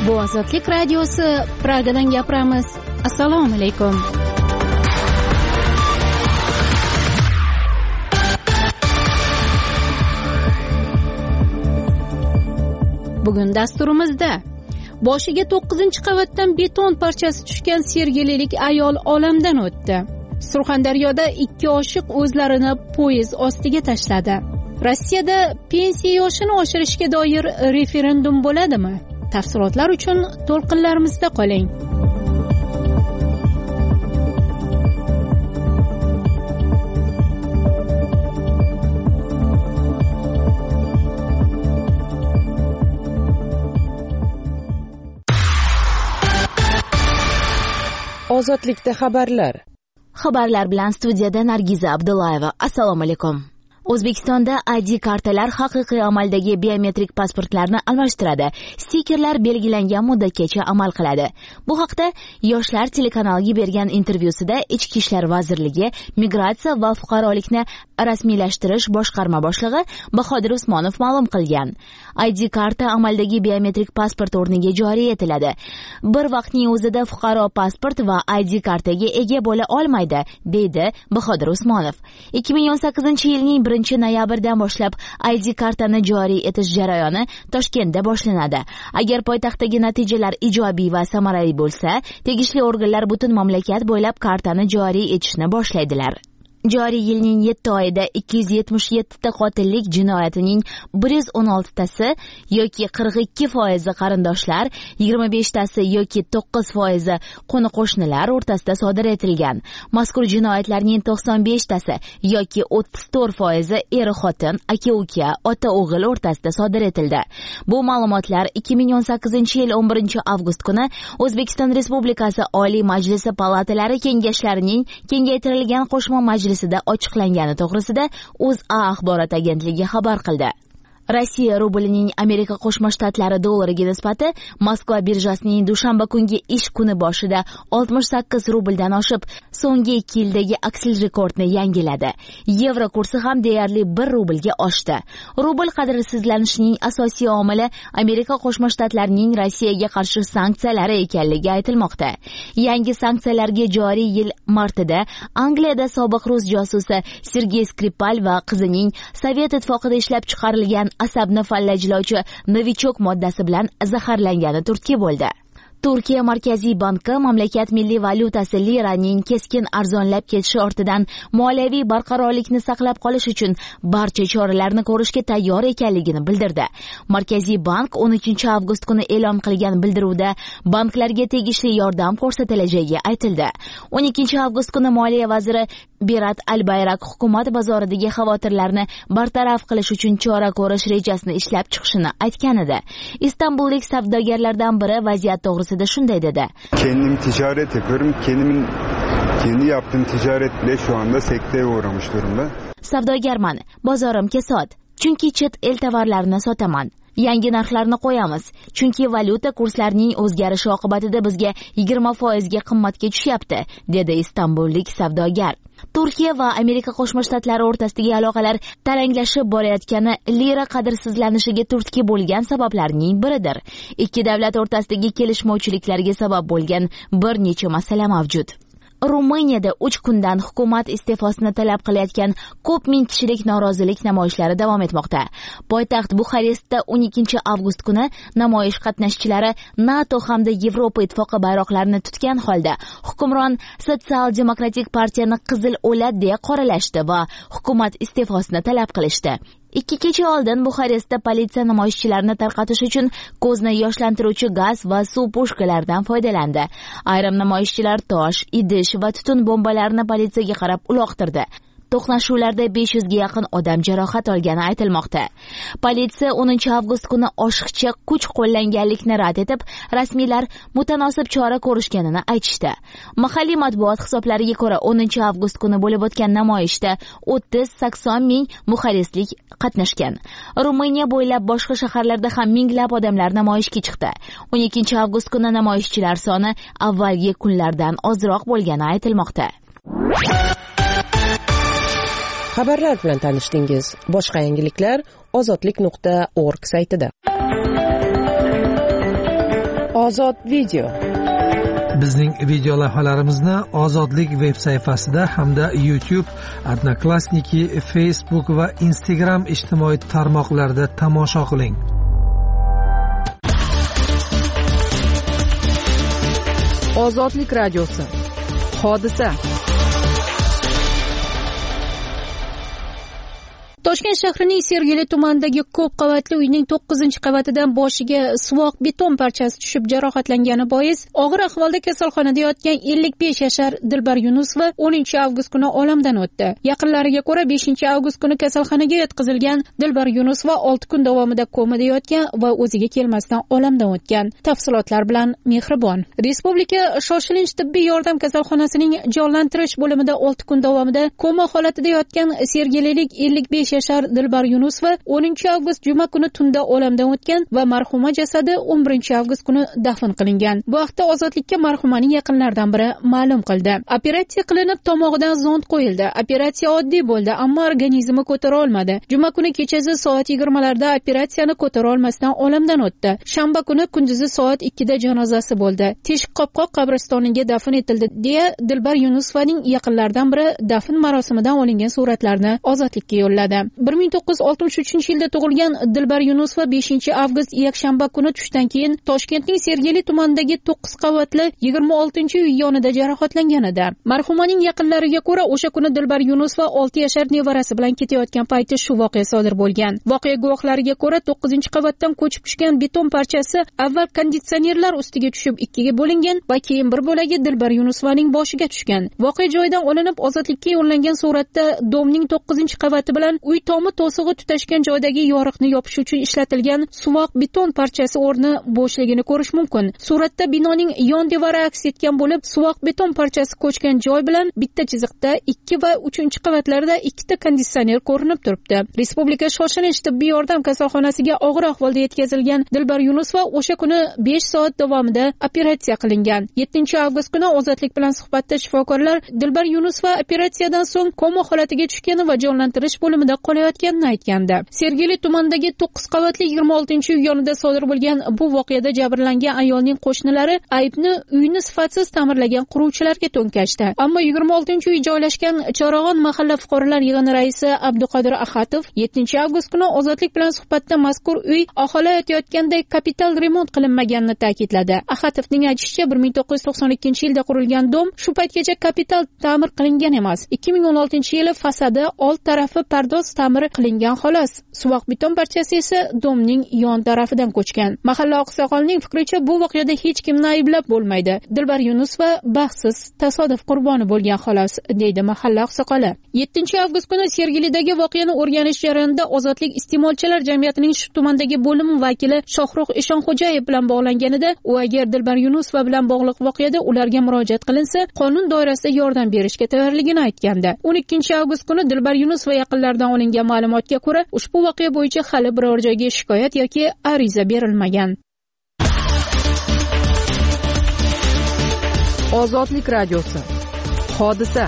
Bu Ozodlik radiosi, Pragadan gapiramiz. Assalomu alaykum. Bugun dasturimizda boshiga 9-qavatdan beton parchasi tushgan sergelilik ayol olamdan o'tdi. Surxondaryoda 2 oshiq o'zlarini poyezd ostiga tashladi. Rossiyada pensiya yoshini oshirishga doir referendum bo'ladimi? Tafsilotlar uchun to'lqinlarimizda qoling. Ozodlikda xabarlar bilan studiyada Nargiza Abdullayeva. Assalomu alaykum. O'zbekistonda ID kartalar haqiqiy amaldagi biometrik pasportlarni almashtiradi. Stikerlar belgilangan muddatgacha amal qiladi. Bu haqda Yoshlar telekanaliga bergan intervyusida Ichki ishlar vazirligi Migratsiya va fuqarolikni rasmiylashtirish boshqarma boshlig'i Bahodir Usmonov ma'lum qilgan. ID karta amaldagi biometrik pasport o'rniga joriy etiladi. Bir vaqtning o'zida fuqaro pasport va ID kartaga ega bo'la olmaydi, deydi Bahodir Usmonov. 2018-yilning 1-noyabrdan boshlab ID kartani joriy etish jarayoni Toshkentda boshlanadi. Agar poytaxtdagi natijalar ijobiy va samarali bo'lsa, tegishli organlar butun mamlakat bo'ylab kartani joriy etishni boshlaydilar. Joriy yilning 7 oyida 277 ta qotillik jinoyatining 116tasi yoki 42% qarindoshlar, 25tasi yoki 9% qo'ni-qo'shnilar o'rtasida sodir etilgan. Mazkur jinoyatlarning 95tasi yoki 34% er-xotin, aka-uka, ota-o'g'il o'rtasida sodir etildi. Bu ma'lumotlar 2018-yil 11-avgust kuni O'zbekiston Respublikasi Oliy Majlisi palatalari kengashlarining kengaytirilgan qo'shma majlisida ochiqlangani to'g'risida O'zA axborot agentligi xabar qildi. Rossiya rublining Amerika Qo'shma Shtatlari dollariga nisbati Moskva birjasining dushanba kungi ish kuni boshida 68 rubldan oshib, so'nggi 2 yildagi aksil rekordni yangiladi. Yevro kursi ham deyarli 1 rublga oshdi. Rubl qadrsizlanishining asosiy omili Amerika Qo'shma Shtatlarining Rossiyaga qarshi sanksiyalari ekanligi aytilmoqda. Yangi sanksiyalarga joriy yil martida Angliyada sobiq rus josusi Sergey Skripal va qizining Sovet ittifoqida ishlab chiqarilgan asabni fallajlovchi novichok moddasi bilan zaharlangani turtki bo'ldi. Turkiya Markaziy banki mamlakat milliy valyutasi liraning keskin arzonlab ketishi ortidan moliyaviy barqarorlikni saqlab qolish uchun barcha choralarni ko'rishga tayyor ekanligini bildirdi. Markaziy bank 13-avgust kuni e'lon qilgan bildiruvda banklarga tegishli yordam ko'rsatilajagi aytildi. 12-avgust kuni moliya vaziri Berat Albayrak hukumat bozoridagi xavotirlarni bartaraf qilish uchun chora ko'rish rejasini ishlab chiqishini aytgan edi. İstanbullik savdogarlardan biri vaziyat to'g'risida shunday dedi. Kendim ticaret yapıyorum. Kendi yaptığım ticaret bile şu anda sekteye uğramış durumda. Savdogarman, bozorim kesod. Chunki chet el tovarlarini sotaman. Yangi narxlarni qo'yamiz, chunki valyuta kurslarining o'zgarishi oqibatida bizga 20% ga qimmatga tushyapti, dedi istanbullik savdogar. Turkiya va Amerika Qo'shma Shtatlari o'rtasidagi aloqalar taranglashib borayotgani lira qadrsizlanishiga turtki bo'lgan sabablarning biridir. Ikki davlat o'rtasidagi kelishmovchiliklarga sabab bo'lgan bir necha masala mavjud. Ruminiyada 3 kundan hukumat iste'fosini talab qilayotgan ko'p ming kishilik norozilik namoyishlari davom etmoqda. Poytaxt Buxarestda 12-avgust kuni namoyish qatnashchilari NATO hamda Yevropa ittifoqi bayroqlarini tutgan holda hukmron Sotsial-demokratik partiyani qizil o'lat deya qoralashdi va hukumat iste'fosini talab qilishdi. 2 kecha oldin Buxarestda politsiya namoyishchilarni tarqatish uchun ko'zni yoshlantiruvchi gaz va suv pushkalaridan foydalandi. Ayrim namoyishchilar tosh, idish va tutun bombalarini politsiyaga qarab uloqtirdi. To'qnashuvlarda 500 ga yaqin odam jarohat olgani aytilmoqda. Politsiya 10-avgust kuni oshiqcha kuch qo'llanganlikni rad etib, rasmiylar mutanosib chora ko'rishganini aytishdi. Mahalliy matbuot hisoblariga ko'ra 10-avgust kuni bo'lib o'tgan namoyishda 30-80 ming buxarestlik qatnashgan. Ruminiya bo'ylab boshqa shaharlarda ham minglab odamlar namoyishga chiqdi. 12-avgust kuni namoyishchilar soni avvalgi kunlardan ozroq bo'lgani aytilmoqda. Xabarlar bilan tanishdingiz. Boshqa yangiliklar ozodlik.org saytida. Ozod video. Bizning video lavhalarimizni Ozodlik veb sayfasida hamda YouTube, Odnoklassniki, Facebook va Instagram ijtimoiy tarmoqlarida tomosha qiling. Ozodlik radiosi. Hodisa. Toshkent shahrining Sergeli tumanidagi ko'p qavatli uyning 9-qavatidan boshiga suvoq beton parchasi tushib jarohatlangani bois og'ir ahvolda kasalxonada yotgan 55 yashar Dilbar Yunusova 10-avgust kuni olamdan o'tdi. Yaqinlariga ko'ra 5-avgust kuni kasalxonaga yotqizilgan Dilbar Yunusova 6 kun davomida komada yotgan va o'ziga kelmasdan olamdan o'tgan. Tafsilotlar bilan Mehribon. Respublika shoshilinch tibbiy yordam kasalxonasining jonlantirish bo'limida 6 kun davomida koma holatida yotgan sergelilik 55 yashar Dilbar Yunusova 10-avgust juma kuni tunda olamdan o'tgan va marhuma jasadi 11-avgust kuni dafn qilingan. Bu haqda Ozodlikka marhumaning yaqinlaridan biri ma'lum qildi. Operatsiya qilinib, tomog'idan zond qo'yildi. Operatsiya oddiy bo'ldi, ammo organizmi ko'tara olmadi. Juma kuni kechasi soat 20larda operatsiyani ko'tara olmasdan olamdan o'tdi. Shanba kuni kunduzi soat 2da janozasi bo'ldi. Teshik qopqoq qabristoniga dafn etildi, deya Dilbar Yunusovaning yaqinlaridan biri dafn marosimidan olingan suratlarni Ozodlikka yo'lladi. 1963-yilda tug'ilgan Dilbar Yunusova 5-avgust yakshanba kuni tushdan keyin Toshkentning Sergeli tumanidagi 9 qavatli 26-uy yonida jarohatlangan edi. Marhumaning yaqinlariga ko'ra, o'sha kuni Dilbar Yunusova 6 yashar nevarasi bilan ketayotgan payti shu voqea sodir bo'lgan. Voqea guvohlariga ko'ra, 9-qavatdan ko'chib tushgan beton parchasi avval konditsionerlar ustiga tushib ikkiga bo'lingan va keyin bir bo'lagi Dilbar Yunusovaning boshiga tushgan. Voqea joyidan olinib Ozodlikka yo'llangan suratda domning 9-qavati bilan uy tomi to'sig'i tutashgan joydagi yoriqni yopish uchun ishlatilgan suvoq beton parchasi o'rni bo'shligini ko'rish mumkin. Suratda binoning yon devori aks etgan bo'lib, suvoq beton parchasi ko'chgan joy bilan bitta chiziqda 2 va 3-qavatlarda 2 ta konditsioner ko'rinib turibdi. Respublika shoshilinch tibbiy yordam kasalxonasiga og'ir ahvolda yetkazilgan Dilbar Yunusova o'sha kuni 5 soat davomida operatsiya qilingan. 7-avgust kuni Ozodlik bilan suhbatda shifokorlar Dilbar Yunusova operatsiyadan so'ng koma holatiga tushgani va jonlantirish bo'limida qolayotganini aytgandi. Sergeli tumanidagi 9 qavatli 26-uy yonida sodir bo'lgan bu voqeada jabrlangan ayolning qo'shnilari aybni uyni sifatsiz ta'mirlagan quruvchilarga to'nkashdi. Ammo 26-uy joylashgan Chorag'on mahalla fuqarolar yig'ini raisi Abduqodir Axatov 7-avgust kuni Ozodlik bilan suhbatda mazkur uy aholi aytayotganday kapital remont qilinmaganini ta'kidladi. Axatovning aytishicha, 1992-yilda qurilgan dom shu paytgacha kapital ta'mir qilingan emas. 2016-yili fasadi old tarafi pardoz ta'mir qilingan xolos. Suvoq beton parchasi esa domning yon tarafidan ko'chgan. Mahalla oqsoqolining fikricha, bu voqeada hech kimni ayblab bo'lmaydi. Dilbar Yunusova baxtsiz tasodif qurboni bo'lgan xolos, deydi mahalla oqsoqoli. 7-avgust kuni Sergelidagi voqeani o'rganish jarayonida Ozodlik iste'molchilar jamiyatining shu tumandagi bo'limi vakili Shohruh Eshonxo'jayev bilan bog'langanida, u agar Dilbar Yunusova bilan bog'liq voqeada ularga murojaat qilinsa, qonun doirasida yordam berishga tayyorligini aytgandi. 12-avgust kuni Dilbar Yunusova yaqinlaridan olingan ma'lumotga ko'ra, ushbu voqea bo'yicha hali biror joyga shikoyat yoki ariza berilmagan. Ozodlik radiosi. Hodisa.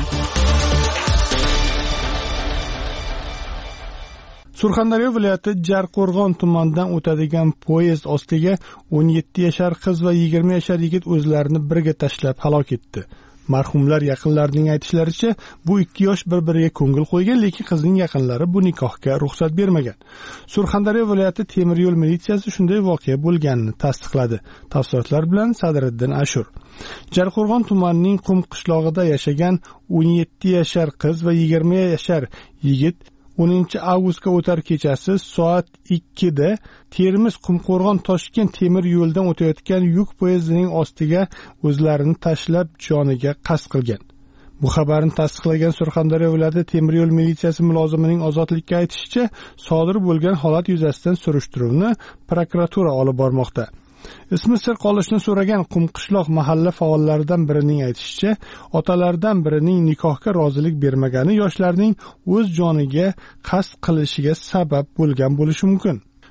Surxondaryo viloyati Jarqo'rg'on tumanidan o'tadigan poyezd ostiga 17 yashar qiz va 20 yashar yigit o'zlarini birga tashlab halok etdi. Marhumlar yaqinlarining aytishlaricha, bu ikki yosh bir-biriga ko'ngil qo'ygan, lekin qizning yaqinlari bu nikohga ruxsat bermagan. Surxondaryo viloyati temir yo'l militsiyasi shunday voqea bo'lganini tasdiqladi. Tafsilotlar bilan Sadriddin Ashur. Jarqo'rg'on tumanining Qum qishlog'ida yashagan 17 yashar qiz va 20 yashar yigit 10-avgustga o'tar kechasi soat 2da Termiz Qumqo'rg'on Toshkent temir yo'ldan o'tayotgan yuk poyezdining ostiga o'zlarini tashlab joniga qasd qilgan. Bu xabarni tasdiqlagan Surxondaryo viloyati temir yo'l militsiyasi mulozimining Ozodlikka aytishicha, sodir bo'lgan holat yuzasidan surishtiruvni prokuratura olib bormoqda. Ismi sir qolishni so'ragan Qumqishloq mahalla faollaridan birining aytishicha, otalardan birining nikohga rozilik bermagani yoshlarning o'z joniga qasd qilishiga sabab bo'lgan bo'lishi mumkin.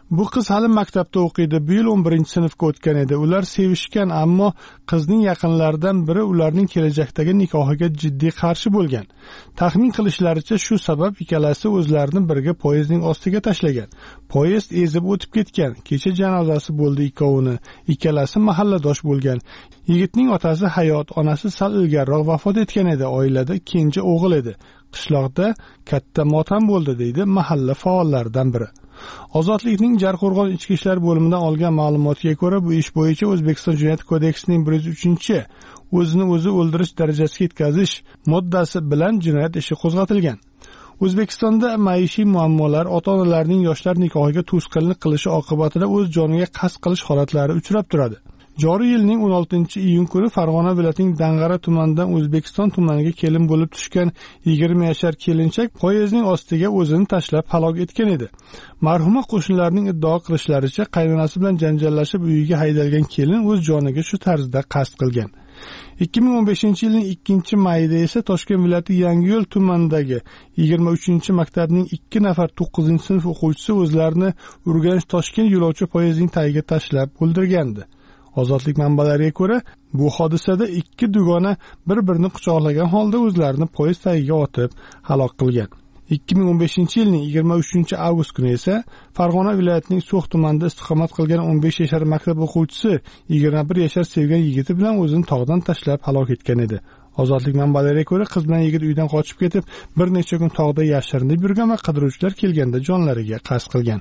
Bu qiz hali maktabda o'qiydi. Bu yil 11-sinfga o'tgan edi. Ular sevishgan, ammo qizning yaqinlaridan biri ularning kelajakdagi nikohiga jiddiy qarshi bo'lgan. Taxmin qilishlaricha, shu sabab ikkalasi o'zlarini birga poyezdning ostiga tashlagan. Poyezd ezib o'tib ketgan. Kecha janozasi bo'ldi ikkovini. Ikkalasi mahalladosh bo'lgan. Yigitning otasi hayot, onasi sal ilgariroq vafot etgan edi. Oilada kenja o'g'il edi. Qishloqda katta motam bo'ldi, deydi mahalla faollaridan biri. Ozodlikning Jarqo'rg'on ichki ishlar bo'limidan olgan ma'lumotga ko'ra, bu ish bo'yicha O'zbekiston Jinoyat kodeksining 103 o'zini o'zi o'ldirish darajasiga yetkazish moddasi bilan jinoyat ishi qo'zg'atilgan. O'zbekistonda maishiy muammolar, ota-onalarning yoshlar nikohiga to'sqinlik qilishi oqibatida o'z joniga qasd qilish holatlari uchrab turadi. Joriy yilning 16-iyun kuni Farg'ona viloyatining Dang'ara tumanidan O'zbekiston tumaniga kelin bo'lib tushgan 20 yashar kelinchak poyezdning ostiga o'zini tashlab halok etgan edi. Marhuma qo'shnilarning iddao qilishlaricha, qaynonasi bilan janjallashib uyiga haydalgan kelin o'z joniga shu tarzda qasd qilgan. 2015-yilning 2-mayida esa Toshkent viloyati Yangiyo'l tumanidagi 23-maktabning 2 nafar 9-sinf o'quvchisi o'zlarini Urganch-Toshkent yo'lovchi poyezdining tagiga tashlab o'ldirgandi. Ozodlik manbalariga ko'ra, bu hodisada 2 dugona bir-birini quchoqlagan holda o'zlarini poyezd tagiga otib halok qilgan. 2015-yilning 23-avgust kuni esa Farg'ona viloyatining So'x tumanida istiqomat qilgan 15 yashar maktab o'quvchisi 21 yashar sevgan yigiti bilan o'zini tog'dan tashlab halok etgan edi. Ozodlik manbalariga ko'ra, qiz bilan yigit uydan qochib ketib, bir necha kun tog'da yashirinib yurgan va qidiruvchilar kelganda jonlariga qasd qilgan.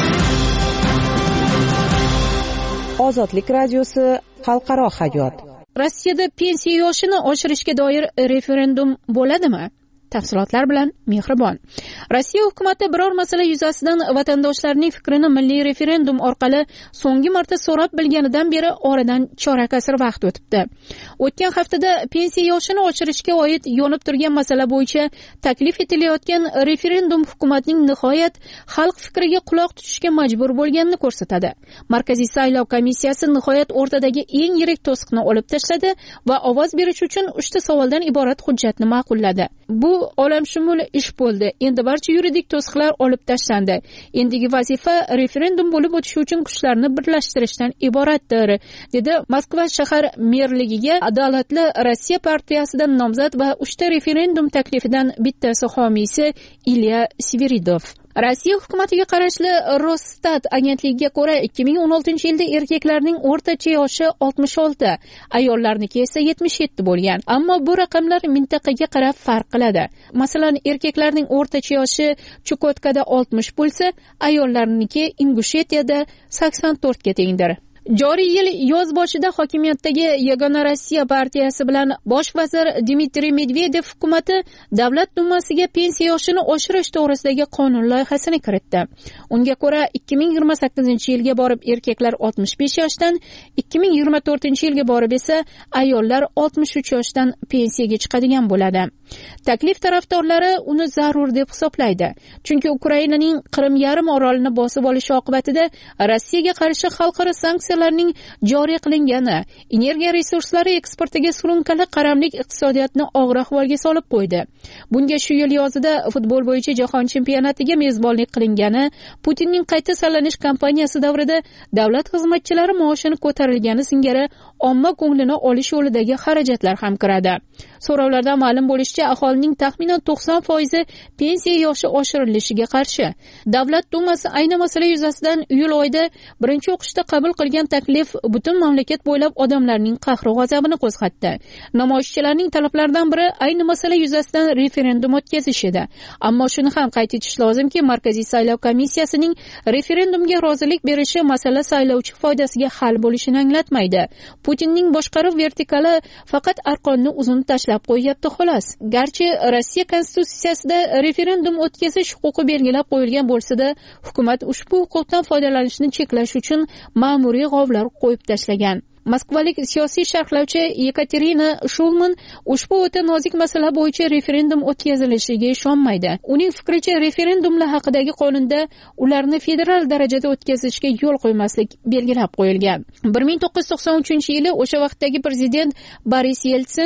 Ozodlik radiosi xalqaro hayot. Rossiyada pensiya yoshini oshirishga doir referendum bo'ladimi? Tafsilotlar bilan Mehribon. Rossiya hukumati biror masala yuzasidan vatandoshlarning fikrini milliy referendum orqali so'nggi marta so'rab bilganidan beri oradan chorak asr vaqt o'tibdi. O'tgan haftada pensiya yoshini oshirishga oid yonib turgan masala bo'yicha taklif etilayotgan referendum hukumatning nihoyat xalq fikriga quloq tutishga majbur bo'lganini ko'rsatadi. Markaziy saylov komissiyasi nihoyat o'rtadagi eng yirik to'siqni olib tashladi va ovoz berish uchun 3 ta savoldan iborat hujjatni ma'qulladi. Bu olamshumul ish bo'ldi. Endi barcha yuridik to'siqlar olib tashlandi. Endigi vazifa referendum bo'lib o'tishi uchun kuchlarni birlashtirishdan iboratdir, dedi Moskva shahar merligiga Adolatli Rossiya partiyasidan nomzod va 3 ta referendum taklifidan bittasi homiysi Ilya Sviridov. Rossiya hukumatiga qarashli Rosstat agentligiga ko'ra 2016-yilda erkaklarning o'rtacha yoshi 66, ayollarniki esa 77 bo'lgan. Ammo bu raqamlar mintaqaga qarab farq qiladi. Masalan, erkaklarning o'rtacha yoshi Chukotkada 60 bo'lsa, ayollarniki Ingushetiyada 84 ga tengdir. Joriy yil yoz boshida hokimiyatdagi Yagona Rossiya partiyasi bilan bosh vazir Dmitriy Medvedev hukumati Davlat dumasiga pensiya yoshini oshirish to'g'risidagi qonun loyihasini kiritdi. Unga ko'ra 2028-yilga borib erkaklar 65 yoshdan, 2024-yilga borib esa ayollar 63 yoshdan pensiyaga chiqadigan bo'ladi. Taklif tarafdorlari uni zarur deb hisoblaydi. Chunki Ukrainaning Qrim yarim orolini bosib olishi oqibatida Rossiyaga qarshi xalqaro sanksiyalarning joriy qilingani energiya resurslari eksportiga surunkali qaramlik iqtisodiyotni og'ir ahvolga solib qo'ydi. Bunga shu yil yozida futbol bo'yicha jahon chempionatiga mezbonlik qilingani, Putinning qayta saylanish kampaniyasi davrida davlat xizmatchilari maoshini ko'tarilgani singari omma ko'nglini olish yo'lidagi xarajatlar ham kiradi. So'rovlardan ma'lum bo'lishicha, aholining taxminan 90% pensiya yoshi oshirilishiga qarshi. Davlat dumasi ayni masala yuzasidan iyul oyida birinchi o'qishda qabul qilgan taklif butun mamlakat bo'ylab odamlarning qahri g'azabini qo'zg'atdi. Namoyishchilarning talablaridan biri ayni masala yuzasidan referendum o'tkazish edi. Ammo shuni ham qayd etish lozimki, Markaziy saylov komissiyasining referendumga rozilik berishi masala saylovchi foydasiga hal bo'lishini anglatmaydi. Putinning boshqaruv vertikali faqat arqonni uzun tashlab qo'yyapti xolos. Garchi Rossiya konstitutsiyasida referendum o'tkazish huquqi belgilab qo'yilgan bo'lsa-da, hukumat ushbu huquqdan foydalanishni cheklash uchun ma'muriy g'ovlar qo'yib tashlagan. Moskvalik siyosiy sharhlovchi Yekaterina Shulman ushbu o'ta nozik masala bo'yicha referendum o'tkazilishiga ishonmaydi. Uning fikricha, referendumlar haqidagi qonunda ularni federal darajada o'tkazishga yo'l qo'ymaslik belgilab qo'yilgan. 1993-yili o'sha vaqtdagi prezident Boris Yeltsin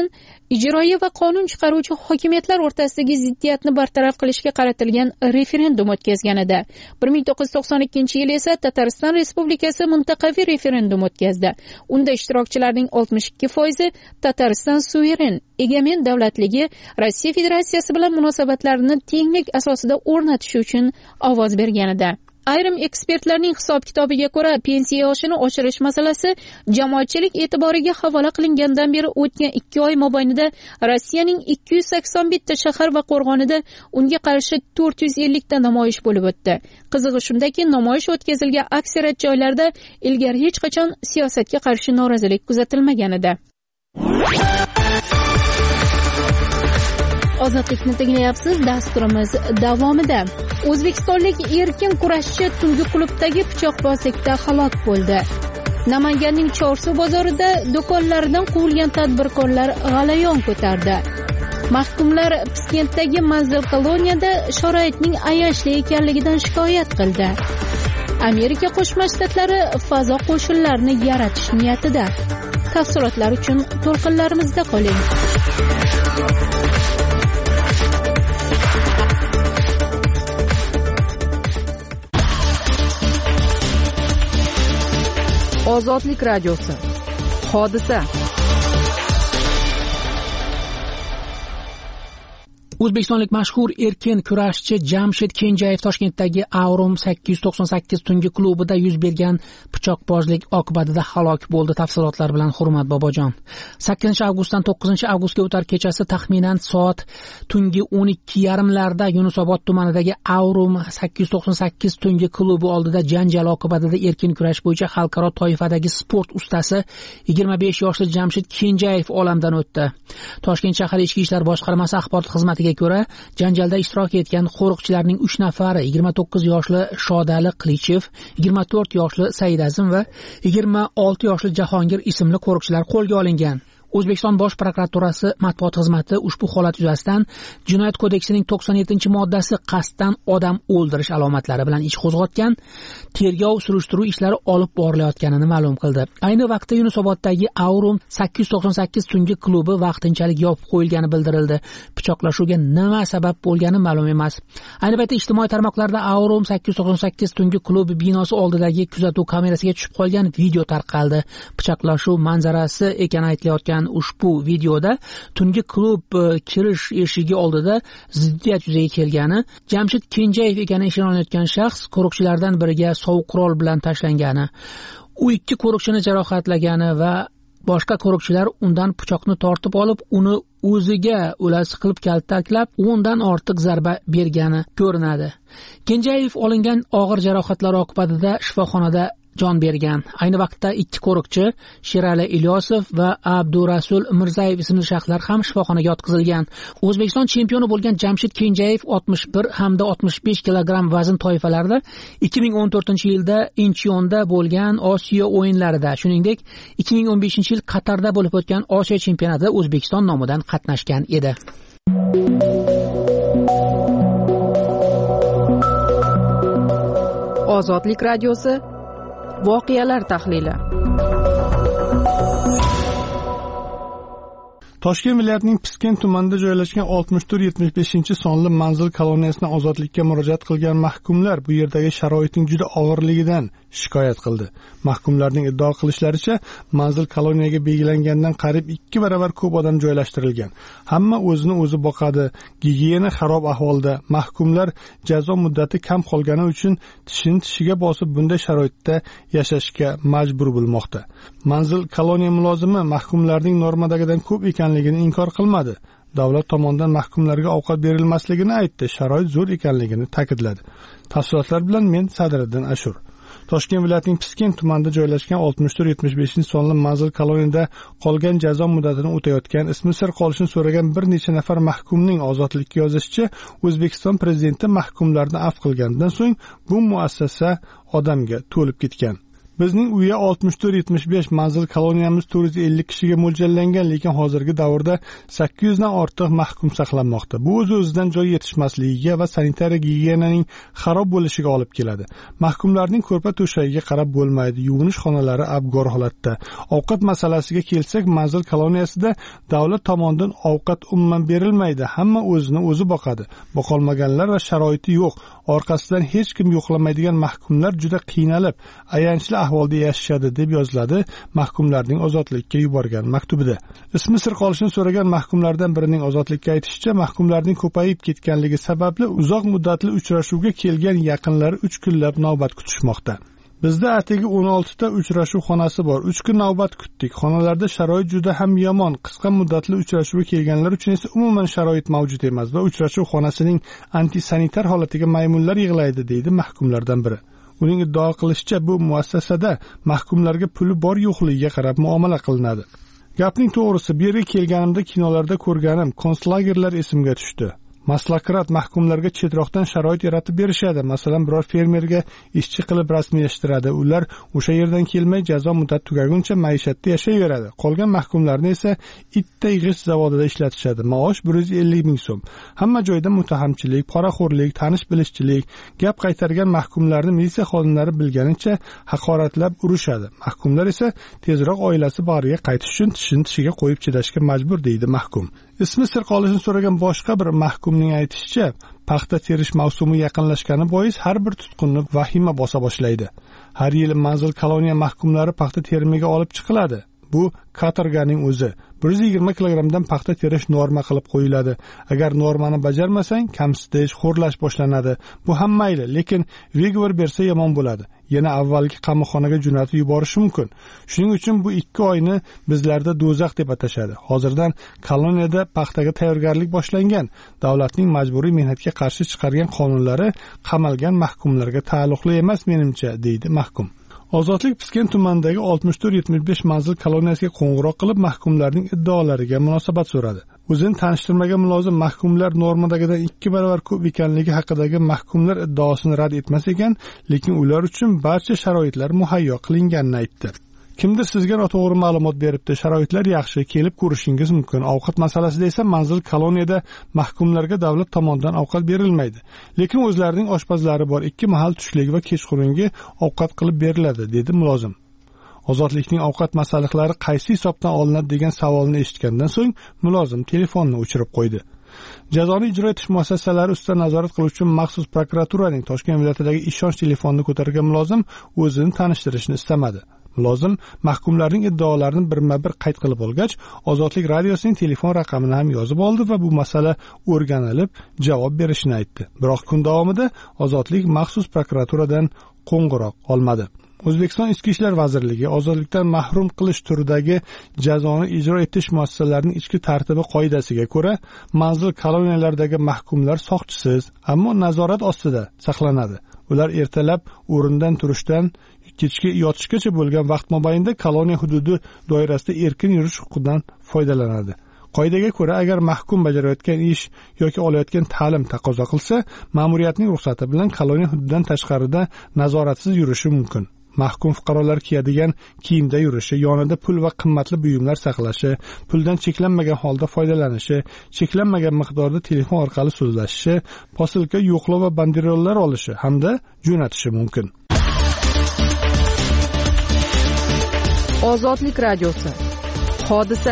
ijroiya va qonun chiqaruvchi hokimiyatlar o'rtasidagi ziddiyatni bartaraf qilishga qaratilgan referendum o'tkazgan edi. 1992 yil esa Tatariston Respublikasi mintaqaviy referendum o'tkazdi. Unda ishtirokchilarning 62% Tatariston suveren, egamen davlatligi, Rossiya Federatsiyasi bilan munosabatlarni tenglik asosida o'rnatish uchun ovoz bergan edi. Ayrim ekspertlarning hisob-kitobiga ko'ra, pensiya yoshini oshirish masalasi jamoatchilik e'tiboriga havola qilingandan beri o'tgan 2 oy mobaynida Rossiyaning 281 ta shahar va qo'rg'onida unga qarshi 450 ta namoyish bo'lib o'tdi. Qizig'i shundaki, namoyish o'tkazilgan aksariyat joylarda ilgari hech qachon siyosatga qarshi norozilik kuzatilmagan edi. Ozodlikni tinglayapsiz. Dasturimiz davomida o'zbekistonlik erkin kurashchi tungi klubdagi pichoqbozlikda halok bo'ldi. Namanganning Chorsu bozorida do'konlaridan quvilgan tadbirkorlar g'alayon ko'tardi. Mahkumlar Piskentdagi manzil koloniyada sharoitning ayanchli ekanligidan shikoyat qildi. Amerika Qo'shma Shtatlari fazo qo'shinlarini yaratish niyatida. Tafsilotlar uchun to'lqinlarimizda qoling. Ozodlik radiosi. Hodisa. O'zbekistonlik mashhur erkin kurashchi Jamshid Kenjayev Toshkentdagi Aurum 898 tungi klubida yuz bergan pichoqbozlik oqibatida halok bo'ldi. Tafsilotlar bilan Hurmat Bobojon. 8-avgustdan 9-avgustga o'tar kechasi taxminan soat tungi 12:30larda Yunusobod tumanidagi Aurum 898 tungi klubi oldida janjal oqibatida erkin kurash bo'yicha xalqaro toifadagi sport ustasi 25 yoshli Jamshid Kenjayev olamdan o'tdi. Toshkent shahar Ichki ishlar boshqarmasi axborot xizmatiga ko'ra, janjalda ishtirok etgan qo'riqchilarning 3 nafari 29 yoshli Shodali Qilichev, 24 yoshli Saidazim va 26 yoshli Jahongir ismli qo'riqchilar qo'lga olingan. O'zbekiston Bosh prokuraturasi matbuot xizmati ushbu holat yuzasidan Jinoyat kodeksining 97-moddasi qasddan odam o'ldirish alomatlari bilan ish qo'zg'atgan, tergov surishtiruv ishlari olib borilayotganini ma'lum qildi. Ayni vaqtda Yunusoboddagi Aurum 898 tungi klubi vaqtinchalik yopib qo'yilgani bildirildi. Pichoqlashuvga nima sabab bo'lgani ma'lum emas. Ayni paytda ijtimoiy tarmoqlarda Aurum 898 tungi klubi binosi oldidagi kuzatuv kamerasiga tushib qolgan video tarqaldi. Pichoqlashuv manzarasi ekani aytilayotgan ushbu videoda tungi klub kirish eshigi oldida ziddiyat yuzaga kelgani, Jamshid Kenjayev ekani ishonayotgan shaxs qo'riqchilardan biriga sovuq qurol bilan tashlangani, u 2 qo'riqchini jarohatlagani va boshqa qo'riqchilar undan pichoqni tortib olib, uni o'ziga o'lasi qilib kaltaklab, 10 dan ortiq zarba bergani ko'rinadi. Kenjayev olingan og'ir jarohatlar oqibatida shifoxonada jon bergan. Ayni vaqtda 2 qo'riqchi Sherali Ilyosov va Abdurasul Mirzayev ismli shaxslar ham shifoxonaga yotqizilgan. O'zbekiston chempioni bo'lgan Jamshid Kenjayev 61 hamda 65 kilogramm vazn toifalarida 2014-yilda Incheonda bo'lgan Osiyo o'yinlarida, shuningdek 2015-yil Qatarda bo'lib o'tgan Osiyo chempionatida O'zbekiston nomidan qatnashgan edi. Ozodlik radiosi. Voqealar tahlili. Toshkent viloyatining Piskent tumanida joylashgan 64-75-sonli manzil koloniyasidan ozodlikka murojaat qilgan mahkumlar bu yerdagi sharoitning juda og'irligidan shikoyat qildi. Mahkumlarning iddao qilishlaricha, manzil koloniyaga belgilangandan qariyb 2 barobar ko'p odam joylashtirilgan. Hamma o'zini o'zi boqadi, gigiyena xarob ahvolda. Mahkumlar jazo muddati kam qolgani uchun tishini tishiga bosib bunday sharoitda yashashga majbur bo'lmoqda. Manzil koloniya mulozimi mahkumlarning normadagidan ko'p ekanligini inkor qilmadi. Davlat tomonidan mahkumlarga ovqat berilmasligini aytdi, sharoit zo'r ekanligini ta'kidladi. Tafsilotlar bilan men Sadriddin Ashur. Toshkent viloyatining Piskent tumanida joylashgan 64-75-sonli manzil koloniyada qolgan jazo muddatini o'tayotgan, ismi sir qolishini so'ragan bir necha nafar mahkumning ozodlikka yozishicha, O'zbekiston prezidenti mahkumlarni afv qilgandan so'ng bu muassasa odamga to'lib ketgan. Bizning uyi 64-75 manzil koloniyamiz 450 kishiga mo'ljallangan, lekin hozirgi davrda 800 dan ortiq mahkum saqlanmoqda. Bu o'z-o'zidan joy yetishmasligiga va sanitariya gigiyenaning xarob bo'lishiga olib keladi. Mahkumlarning ko'rpa to'shagiga qarab bo'lmaydi, yuvinish xonalari abgor holatda. Ovqat masalasiga kelsak, manzil koloniyasida davlat tomonidan ovqat umuman berilmaydi. Hamma o'zini o'zi boqadi. Boqolmaganlar va sharoiti yo'q, orqasidan hech kim yo'qlamaydigan mahkumlar juda qiynalib, ayanchli ahvolda yashashadi deb yoziladi mahkumlarning ozodlikka yuborgan maktubida. Ismi sir qolishini so'ragan mahkumlardan birining ozodlikka aytishicha, mahkumlarning ko'payib ketganligi sababli uzoq muddatli uchrashuvga kelgan yaqinlari 3 kunlab navbat kutishmoqda. Bizda atigi 16 ta uchrashuv xonasi bor. 3 kun navbat kutdik. Xonalarda sharoit juda ham yomon. Qisqa muddatli uchrashuvga kelganlar uchun esa umuman sharoit mavjud emas va uchrashuv xonasining antisanitar holatiga maymunlar yig'laydi, deydi mahkumlardan biri. Uning iddao qilishicha, bu muassasada mahkumlarga puli bor yo'qligiga qarab muomala qilinadi. Gapning to'g'risi, bu yerga kelganimda kinolarda ko'rganim konslagerlar esimga tushdi. Maslakrat mahkumlarga chetroqdan sharoit yaratib berishadi. Masalan, biror fermerga ishchi qilib rasmiylashtiradi. Ular o'sha yerdan kelmay jazo muddati tugaguncha maishatda yashayveradi. Qolgan mahkumlarni esa itday g'isht zavodida ishlatishadi. Maosh 150 ming so'm. Hamma joyda muttahamchilik, poraxo'rlik, tanish-bilishchilik, gap qaytargan mahkumlarni militsiya xodimlari bilganicha haqoratlab urishadi. Mahkumlar esa tezroq oilasi bag'riga qaytish uchun tishiga qo'yib chidashga majbur, deydi mahkum. Ismi sir qolishini so'ragan boshqa bir mahkumning aytishicha, paxta terish mavsumi yaqinlashgani bois har bir tutqunni vahima bosa boshlaydi. Har yili manzil koloniya mahkumlari paxta terimiga olib chiqiladi. Bu katorganing o'zi. 120 kilogramdan paxta terish norma qilib qo'yiladi. Agar normani bajarmasang, kamsitish, xo'rlash boshlanadi. Bu ham mayli, lekin vigor bersa yomon bo'ladi. Yana avvalgi qamoqxonaga jo'natib yuborishi mumkin. Shuning uchun bu 2 oyni bizlarda do'zax deb atashadi. Hozirdan koloniyada paxtaga tayyorgarlik boshlangan. Davlatning majburiy mehnatga qarshi chiqargan qonunlari qamalgan mahkumlarga taalluqli emas menimcha, deydi mahkum. Ozodlik Piskent tumanidagi 64-75 manzil koloniyasiga qo'ng'iroq qilib mahkumlarning iddaolariga munosabat so'radi. O'zini tanishtirmagan mulozim mahkumlar normadagidan 2 barobar ko'p ekanligi haqidagi mahkumlar iddaosini rad etmas ekan, lekin ular uchun barcha sharoitlar muhayyo qilinganini aytdi. Kimdir sizga noto'g'ri ma'lumot beribdi. Sharoitlar yaxshi, kelib ko'rishingiz mumkin. Ovqat masalasida esa manzil koloniyada mahkumlarga davlat tomonidan ovqat berilmaydi. Lekin o'zlarining oshpazlari bor. 2 mahal tushlik va kechqurungi ovqat qilib beriladi, dedi mulozim. Ozodlikning ovqat masalahlari qaysi hisobdan olinadi degan savolni eshitgandan so'ng mulozim telefonni o'chirib qo'ydi. Jazoni ijro etish muassasalari ustidan nazorat qiluvchi maxsus prokuraturaning Toshkent viloyatidagi ishonch telefonini ko'targan mulozim o'zini tanishtirishni istamadi. Mulozim mahkumlarning iddaolarini birma-bir qayd qilib olgach, Ozodlik radiosining telefon raqamini ham yozib oldi va bu masala o'rganilib, javob berishini aytdi. Biroq kun davomida Ozodlik maxsus prokuraturadan qo'ng'iroq olmadi. O'zbekiston Ichki ishlar vazirligi ozodlikdan mahrum qilish turidagi jazoni ijro etish muassasalarining ichki tartibi qoidasiga ko'ra, manzil koloniyalaridagi mahkumlar soqchisiz, ammo nazorat ostida saqlanadi. Ular ertalab o'rindan turishdan kechga yotishgacha bo'lgan vaqt mobaynida koloniya hududi doirasida erkin yurish huquqidan foydalanadi. Qoidaga ko'ra, agar mahkum bajarayotgan ish yoki olayotgan ta'lim taqozo qilsa, ma'muriyatning ruxsati bilan koloniya hududidan tashqarida nazoratsiz yurishi mumkin. Mahkum fuqarolar kiyadigan kiyimda yurishi, yonida pul va qimmatli buyumlar saqlashi, puldan cheklanmagan holda foydalanishi, cheklanmagan miqdorda telefon orqali so'zlashishi, posilka, yo'qlov va banderollar olishi hamda jo'natishi mumkin. Ozodlik radiosi. Hodisa.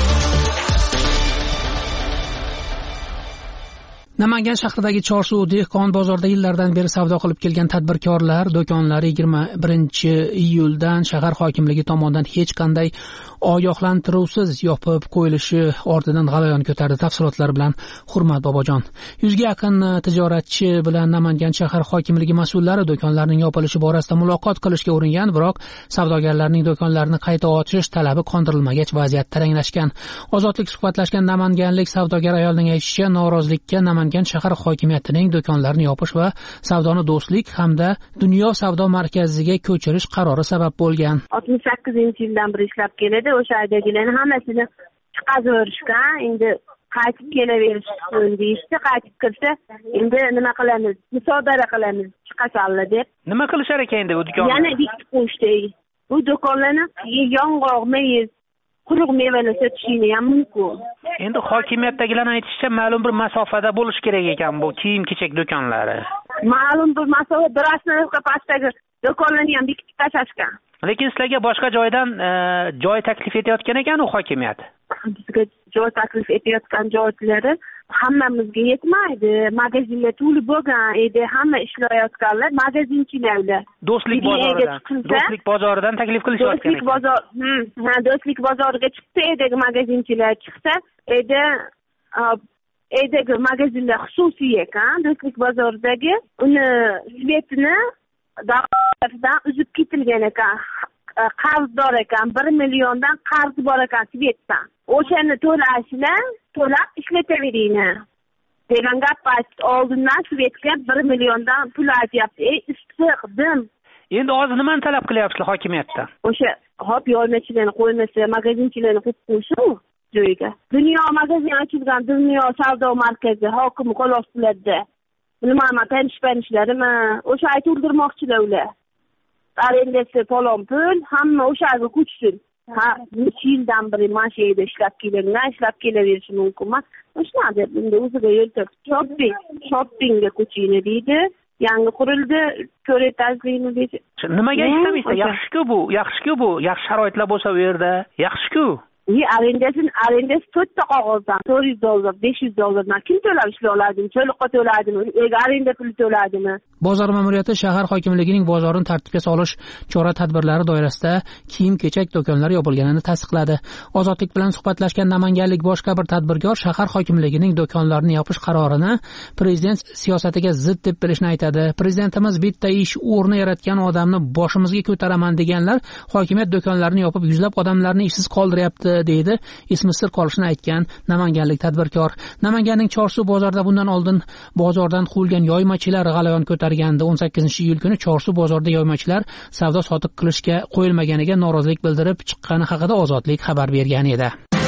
Namangan shahridagi Chorsu dehqon bozorida yillardan beri savdo qilib kelgan tadbirkorlar do'konlari 21-iyuldan shahar hokimligi tomonidan hech qanday ogohlantiruvsiz yopib qo'yilishi ortidan g'alayon ko'tardi. Tafsilotlar bilan Hurmat Bobojon. 100 ga yaqin tijoratchi bilan Namangan shahar hokimligi mas'ullari do'konlarning yopilishi borasida muloqot qilishga uringan, biroq savdogarlarning do'konlarini qayta ochish talabi qondirilmagach vaziyat taranglashgan. Ozodlik suhbatlashgan namanganlik savdogar ayolning aytishicha, norozilikka Namangan shahar hokimiyatining do'konlarni yopish va savdoni Do'stlik hamda Dunyo savdo markaziga ko'chirish qarori sabab bo'lgan. 68-yildan beri ishlab keladi. O'sha aydagilarni hammasini chiqazaverishgan. Endi qaytib kelaverishi deyishdi. Qaytib kirsa, endi nima qilamiz? Musodara qilamiz, chiqasanlar deb. Nima qilishar ekan endi bu do'konlar? Yana dikib qo'yishdi. Bu do'konlarni yong'oq, mayiz, quruq mevalar sotishini ham mumkin. Endi hokimiyatdagilarning aytishicha, ma'lum bir masofada bo'lish kerak ekan bu kiyim-kechak do'konlari. Ma'lum bir masofa, bir asnoga pastdagi do'konlarni ham dikib tashlashgan. Lekin sizlarga boshqa joydan joy taklif etayotgan ekan u hokimiyat. Bizga joy taklif etayotgan joylari hammamizga yetmaydi. Magazinlar to'lib bo'lgan edi, hamma ishlayotganlar magazinchilar. Do'stlik bozoridan taklif qilishyotgan ekan. Do'stlik bozoriga chiqsa edi, magazinchilar chiqsa edi, magazinlar xususiy ekan, Do'stlik bozoridagi uni svetini davlatdan uzib ketilgan ekan. Qarzdor ekan, 1 milliondan qarz bor ekan svetdan. O'shani to'lab ishlataveringlar degan gap oldindan svetga 1 milliondan pul aytyapti. Istiqdim. Endi hozir nimani talab qilyapsizlar hokimiyatdan? O'sha yo'lmachilarni qo'ymasa, magazinchilarni qo'yib qo'ysin joyiga. Dunyo magazin ochilgan, Dunyo savdo markazi hokimi qo'l ostilarida. Bilmayman, tanishlarimi? O'sha aytib o'ldirmoqchilar ular. Arendasi falon pul, hamma o'shaga ko'chsin. Necha yildan beri mana shu yerda ishlab kelaverishi mumkin emas. O'shani deb endi o'ziga yo'l topdi. Shoppingga ko'chini deydi. Yangi qurildi, ko'rayotganligini deydi. Nimaga ishlamaysiz? Yaxshi-ku bu. Yaxshi sharoitlar bo'lsa u yerda. Yaxshi-ku. Arendasi 4 ta qog'ozdan $400, $500 kim to'lab ishlay oladimi? To'liqqa to'ladimi? Arenda puli to'ladimi? Bozor ma'muriyati shahar hokimligining bozorni tartibga solish chora-tadbirlari doirasida kiyim-kechak do'konlari yopilganini tasdiqladi. Ozodlik bilan suhbatlashgan namanganlik boshqa bir tadbirkor shahar hokimligining do'konlarini yopish qarorini prezident siyosatiga zid deb bilishni aytadi. Prezidentimiz bitta ish o'rni yaratgan odamni boshimizga ko'taraman deganlar hokimiyat do'konlarini yopib yuzlab odamlarni ishsiz qoldiryapti deydi. Ismi sir qolishini aytgan namanganlik tadbirkor. Namanganning Chorsu bozorida bundan oldin bozordan quvilgan yoymachilar g'alayon ko'targandi. 18-iyul kuni Chorsu bozorida yoymachilar savdo sotiq qilishga qo'yilmaganiga norozilik bildirib chiqqani haqida Ozodlik xabar bergan edi.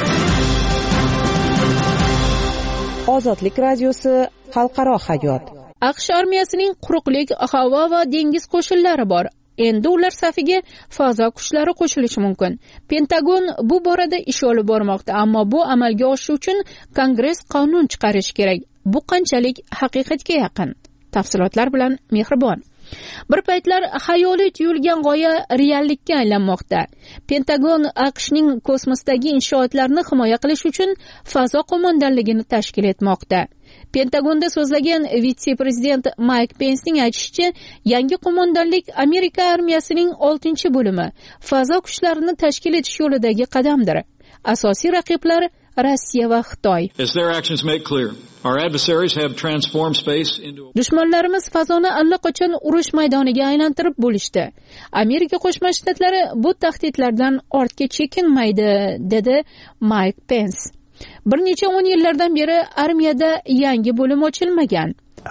Ozodlik radiosi xalqaro hayot. AQSh armiyasining quruqlik, havo va dengiz qo'shinlari bor. Endi ular safiga fazo kuchlari qo'shilishi mumkin. Pentagon bu borada ish olib bormoqda, ammo bu amalga oshishi uchun Kongress qonun chiqarishi kerak. Bu qanchalik haqiqatga yaqin? Tafsilotlar bilan Mehribon. Bir paytlar xayoliy tuyulgan g'oya reallikka aylanmoqda. Pentagon AQShning kosmosdagi inshootlarni himoya qilish uchun fazo qo'mondonligini tashkil etmoqda. Pentagonda so'zlagan vitse-prezident Mayk Pensning aytishicha, yangi qo'mondonlik Amerika armiyasining 6-bo'limi fazo kuchlarini tashkil etish yo'lidagi qadamdir. Asosiy raqiblar Rossiya va Xitoy. Dushmanlarimiz fazoni allaqachon urush maydoniga aylantirib bo'lishdi. Amerika Qo'shma Shtatlari bu tahdidlardan ortga chekinmaydi, dedi Mayk Pens. Bir necha 10 yillardan beri armiyada yangi bo'lim ochilmagan.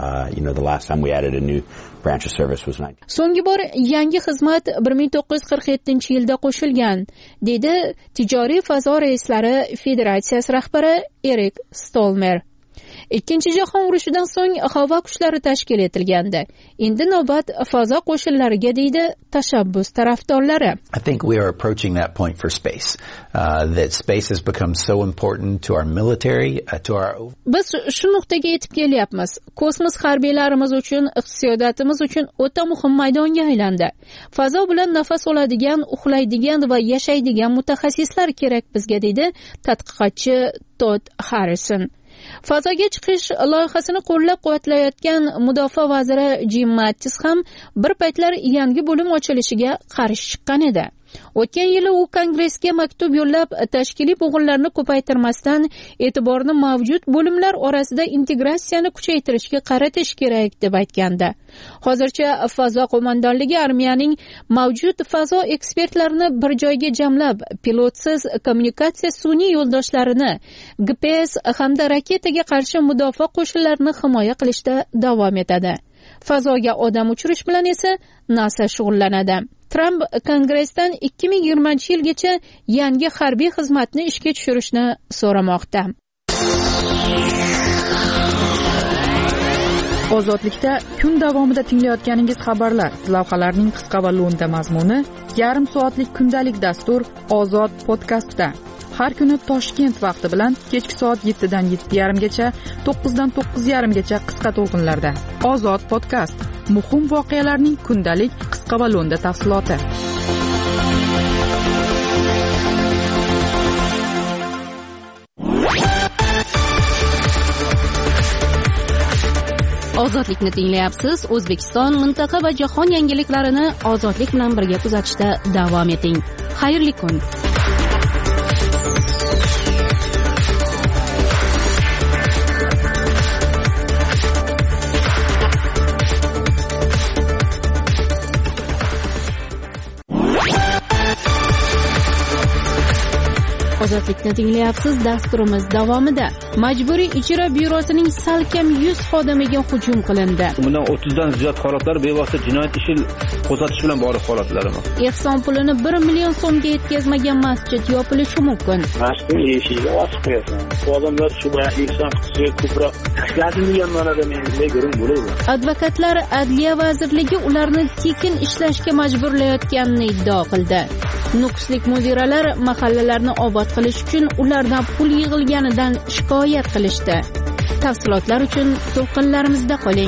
So'nggi bor yangi xizmat 1947-yilda qo'shilgan, dedi Tijoriy fazo reislari federatsiyasi rahbari Erik Stolmer. Ikkinchi jahon urushidan so'ng havo kuchlari tashkil etilgandi. Endi navbat fazo qo'shinlariga, deydi tashabbus tarafdorlari. I think we are approaching that point for space. That space has become so important to our military, to our. Biz shu nuqtaga yetib kelyapmiz. Kosmos harbiylarimiz uchun, iqtisodiyotimiz uchun o'ta muhim maydonga aylandi. Fazo bilan nafas oladigan, uxlaydigan va yashaydigan mutaxassislar kerak bizga, deydi tadqiqotchi Todd Harrison. Fazoga chiqish loyihasini qo'llab-quvvatlayotgan mudofaa vaziri Jim Mattis ham bir paytlar yangi bo'lim ochilishiga qarshi chiqqan edi. O'tgan yili u Kongressga maktub yo'llab tashkiliy bo'g'inlarni ko'paytirmasdan e'tiborni mavjud bo'limlar orasida integratsiyani kuchaytirishga qaratish kerak deb aytgandi. Hozircha fazo qo'mondonligi armiyaning mavjud fazo ekspertlarini bir joyga jamlab, pilotsiz kommunikatsiya sun'iy yo'ldoshlarini, GPS hamda raketaga qarshi mudofaa qo'shinlarini himoya qilishda davom etadi. Fazoga odam uchirish bilan esa NASA shug'ullanadi. Trump Kongressdan 2020-yilgacha yangi harbiy xizmatni ishga tushirishni so'ramoqda. Ozodlikda kun davomida tinglayotganingiz xabarlar, lavhalarning qisqa va lo'nda mazmuni, yarim soatlik kundalik dastur Ozod podkastda. Har kuni Toshkent vaqti bilan kechki soat 7 dan 7:30 gacha, 9 dan 9:30 gacha qisqa to'lqinlarda. Ozod podkast. Muhim voqealarning kundalik qisqa va lo'nda tafsiloti. Ozodlikni tinglayapsiz. O'zbekiston, mintaqa va jahon yangiliklarini ozodlik bilan birga kuzatishda davom eting. Xayrli kun. Ozodlikni tinglayapsiz. Dasturimiz davomida Majburiy ijro byurosining salkam 100 xodimiga hujum qilindi. Bundan 30 dan ziyod holatlar bevosita jinoyat ishi qo'zg'atish bilan bog'liq holatlarmi? Ehson pulini 1 million so'mga yetkazmagan masjid yopilishi mumkin. Masjid eshigiga osib qo'yasan. Odamlar shu ehson qilsa ko'proq tashladim degan ma'noda menga gurum bo'ladi. Advokatlar Adliya vazirligi ularni tekin ishlashga majburlayotganini iddao qildi. Nukuslik mudiralar mahallalarni obod qilish uchun ulardan pul yig'ilganidan shikoyat qilishdi. Tafsilotlar uchun to'lqinlarimizda qoling.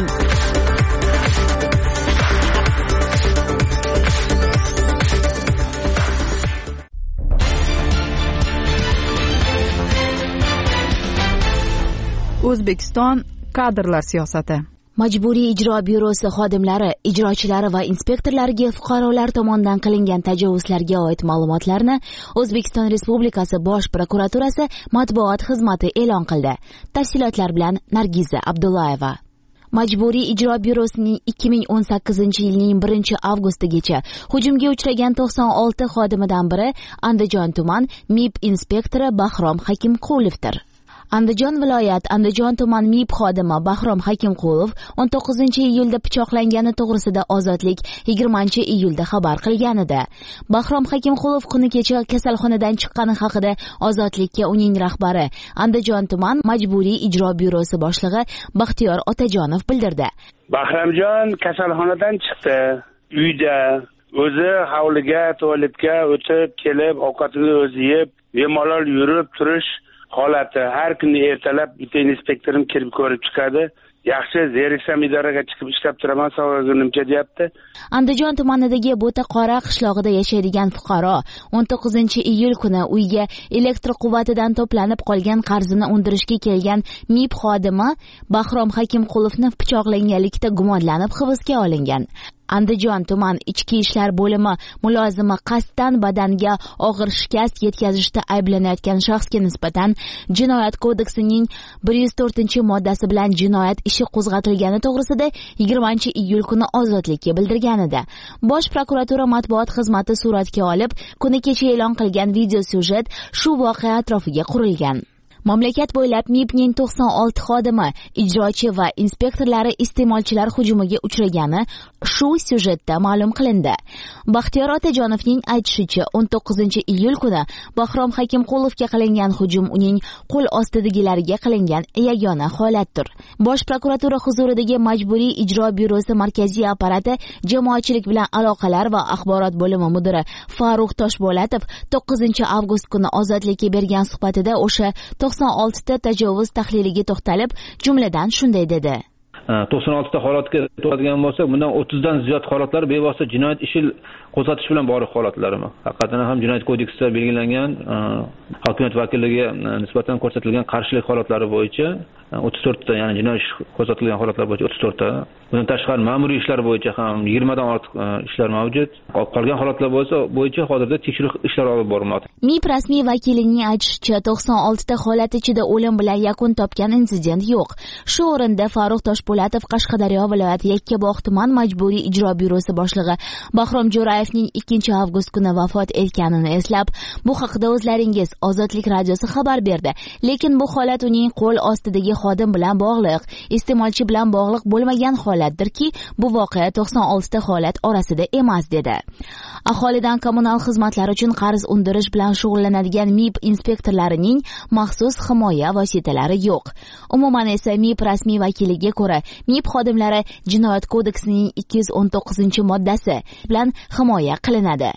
O'zbekiston kadrlar siyosati. Majburiy ijro byurosi xodimlari, ijrochilari va inspektorlariga fuqarolar tomonidan qilingan tajovuzlarga oid ma'lumotlarni O'zbekiston Respublikasi Bosh prokuraturasi matbuot xizmati e'lon qildi. Tafsilotlar bilan Nargiza Abdullayeva. Majburiy ijro byurosining 2018-yilning 1-avgustigacha hujumga uchragan 96 xodimidan biri Andijon tuman MIB inspektori Bahrom Hakimqulovdir. Andijon viloyat Andijon tuman MIB xodimi Bahrom Hakimqulov 19-iyulda pichoqlangani to'g'risida Ozodlik 20-iyulda xabar qilgan edi. Bahrom Hakimqulov kuni kecha kasalxonadan chiqqani haqida Ozodlikka uning rahbari Andijon tuman Majburiy ijro byurosi boshlig'i Baxtiyor Otajonov bildirdi. Bahromjon kasalxonadan chiqdi. Uyda o'zi hovliga, tualetga o'tib kelib, ovqatini o'zi yeb, bemalol yurib turish holati. Har kuni ertalab bitta inspektorim kelib ko'rib chiqadi. Yaxshi, zeriksam idoraga chiqib ishlab turaman, savolimcha deyapti. Andijon tumanidagi Bo'taqora qishlog'ida yashaydigan fuqaro 19-iyul kuni uyga elektr quvvatidan to'planib qolgan qarzini undirishga kelgan MIB xodimi Bahrom Hakimqulovni pichoqlaganlikda gumonlanib hibsga olingan. Andijon tuman ichki ishlar bo'limi mulozimi qasddan badanga og'ir shikast yetkazishda ayblanayotgan shaxsga nisbatan Jinoyat kodeksining 104-moddasi bilan jinoyat ishi qo'zg'atilgani to'g'risida 20-iyul kuni Ozodlikka bildirgan edi. Bosh prokuratura matbuot xizmati suratga olib, kuni kecha e'lon qilgan video syujet shu voqea atrofiga qurilgan. Mamlakat bo'ylab MIBning 96 xodimi, ijrochi va inspektorlari iste'molchilar hujumiga uchragani shu syujetda ma'lum qilindi. Baxtiyor Otajonovning aytishicha, 19-iyul kuni Bahrom Hakimqulovga qilingan hujum uning qo'l ostidagilariga qilingan yagona holatdir. Bosh prokuratura huzuridagi Majburiy ijro byurosi markaziy apparati jamoatchilik bilan aloqalar va axborot bo'limi mudiri Farruh Toshbo'latov 9-avgust kuni Ozodlikka bergan suhbatida o'sha 96 ta tajovuz tahliliga to'xtalib, jumladan shunday dedi. 96 ta holatga to'xtalgan bo'lsa, bundan 30 dan ziyod holatlar bevosita jinoyat ishi qo'zg'atish bilan bog'liq holatlarmi? Haqiqatan ham jinoyat kodeksida belgilangan hokimiyat vakillariga nisbatan ko'rsatilgan qarshilik holatlari bo'yicha 34 ta, ya'ni jinoyat ish qo'zg'atilgan holatlar bo'yicha 34 ta. Bundan tashqari ma'muriy ishlar bo'yicha ham 20 dan ortiq ishlar mavjud. Qolgan holatlar bo'yicha hozirda tekshiruv ishlari olib borilmoqda. MIB rasmiy vakilining aytishicha, 96 ta holat ichida o'lim bilan yakun topgan insident yo'q. Shu o'rinda Farruh Toshbo'latov Qashqadaryo viloyati Yakkabog' tuman Majburiy ijro byurosi boshlig'i Bahrom Jo'rayevning 2-avgust kuni vafot etganini eslab, bu haqida o'zlaringiz Ozodlik radiosi xabar berdi. Lekin bu holat uning qo'l ostidagi xodim bilan bog'liq, iste'molchi bilan bog'liq bo'lmagan holatdirki, bu voqea 96 ta holat orasida emas, dedi. Aholidan kommunal xizmatlar uchun qarz undirish bilan shug'ullanadigan MIB inspektorlarining maxsus himoya vositalari yo'q. Umuman esa MIB rasmiy vakiliga ko'ra, MIB xodimlari Jinoyat kodeksining 219-moddasi bilan himoya qilinadi.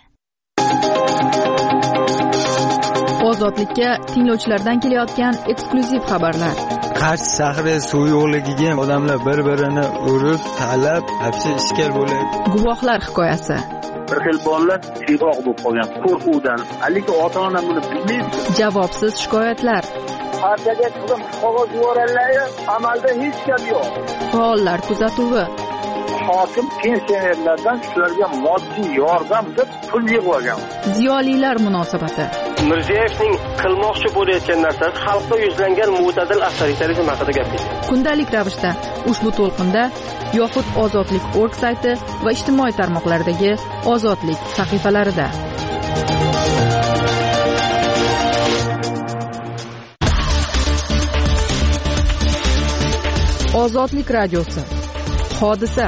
Ozodlikka tinglovchilardan kelayotgan eksklyuziv xabarlar. Qarshi shahri suv yo'qligiga odamlar bir-birini urib, talab, hapsi ishkal bo'lyapti. Guvohlar hikoyasi. Bir xil bolalar siyg'oq bo'lib qolgan qo'rquvdan, lekin ota-ona buni bilmaydi. Javobsiz shikoyatlar. Partiyaga qilib qog'oz yuborganlar, amalda hech gap yo'q. Faollar kuzatuvi. Hokim pensionerlardan shularga moddiy yordam deb pul yig'ib. Ziyolilar munosabati. Mirziyevning qilmoqchi bo'layotgan narsasi xalqqa yuzlangan mo'tadil avtoritarizm haqida gapirdi. Kundalik ravishda ushbu to'lqinda yoxud Ozodlik.org sayti va ijtimoiy tarmoqlardagi Ozodlik sahifalarida. Ozodlik radiosi. Hodisa.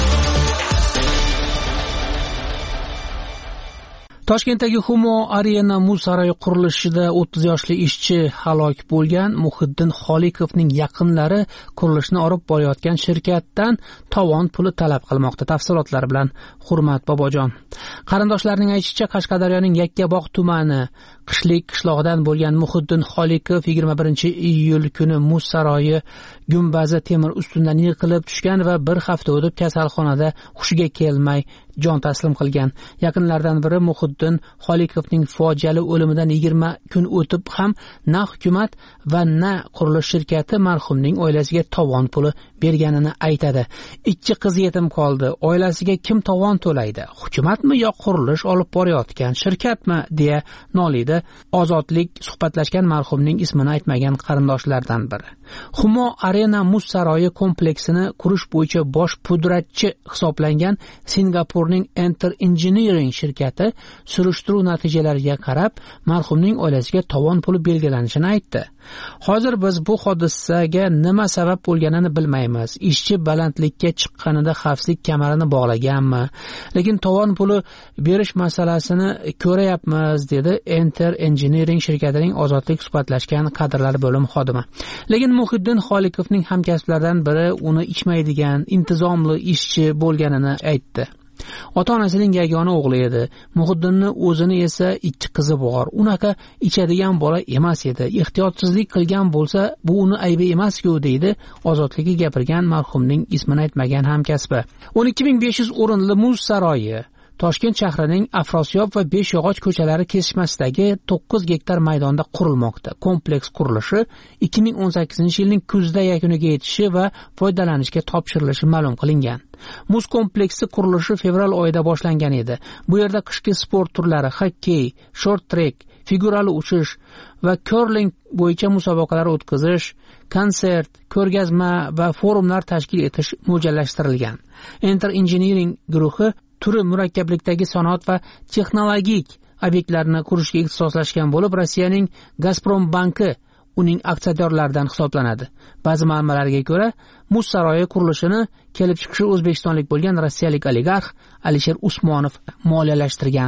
Toshkentdagi Humo Arena muz saroyi qurilishida 30 yoshli ishchi halok bo'lgan. Muhiddin Xolikovning yaqinlari qurilishni olib borayotgan shirkatdan tovon puli talab qilmoqda. Tafsilotlar bilan Hurmat Bobojon. Qarindoshlarning aytishicha, Qashqadaryoning Yakkabog' tumani Qishlik qishlog'idan bo'lgan Muhiddin Xolikov 21-iyul kuni muz saroyi gumbazi temir ustidan yiqilib tushgan va bir hafta o'tib kasalxonada hushiga kelmay jon taslim qilgan. Yaqinlardan biri Muhiddin Xolikovning fojiali o'limidan 20 kun o'tib ham na hukumat va na qurilish shirkati marhumning oilasiga tovon puli berganini aytadi. Ikki qiz yetim qoldi. Oilasiga kim tovon to'laydi? Hukumatmi yo qurilish olib borayotgan shirkatmi deya noliydi Ozodlik suhbatlashgan marhumning ismini aytmagan qarindoshlardan biri. Humo Arena muz saroyi kompleksini qurish bo'yicha bosh pudratchi hisoblangan Singapurning Enter Engineering shirkati surishtiruv natijalariga qarab marhumning oilasiga tovon puli belgilanishini aytdi. Hozir biz bu hodisaga nima sabab bo'lganini bilmaymiz. Ishchi balandlikka chiqqanida xavfsizlik kamarini bog'laganmi? Lekin tovon puli berish masalasini ko'rayapmiz, dedi Enter Engineering shirkatining Ozodlik suhbatlashgan kadrlar bo'limi xodimi. Lekin Muhiddin Xolikovning hamkasblaridan biri uni ichmaydigan, intizomli ishchi bo'lganini aytdi. Ota-onasining yagona o'g'li edi. Muhiddinni o'zini esa ikki qizi bor. Unaqa ichadigan bola emas edi. Ehtiyotsizlik qilgan bo'lsa, bu uni aybi emas-ku, deydi Ozodlikka gapirgan marhumning ismini aytmagan hamkasbi. 12500 o'rinli muz saroyi Toshkent shahrining Afrosiyob va Beshyog'och ko'chalari kesishmasidagi 9 gektar maydonda qurilmoqda. Kompleks qurilishi 2018-yilning kuzda yakuniga yetishi va foydalanishga topshirilishi ma'lum qilingan. Muz kompleksi qurilishi fevral oyida boshlangan edi. Bu yerda qishki sport turlari xokkey, short trek, figurali uchish va curling bo'yicha musobaqalar o'tkazish, konsert, ko'rgazma va forumlar tashkil etish mo'ljallashtirilgan. Enter Engineering guruhi turi murakkablikdagi sanoat va texnologik obyektlarni qurishga ixtisoslashgan bo'lib, Rossiyaning Gazprom banki uning aksiyadorlaridan hisoblanadi. Ba'zi manbalarga ko'ra, muz saroyi qurilishini kelib chiqishi o'zbekistonlik bo'lgan rossiyalik oligarx Alisher Usmonov moliyalashtirgan.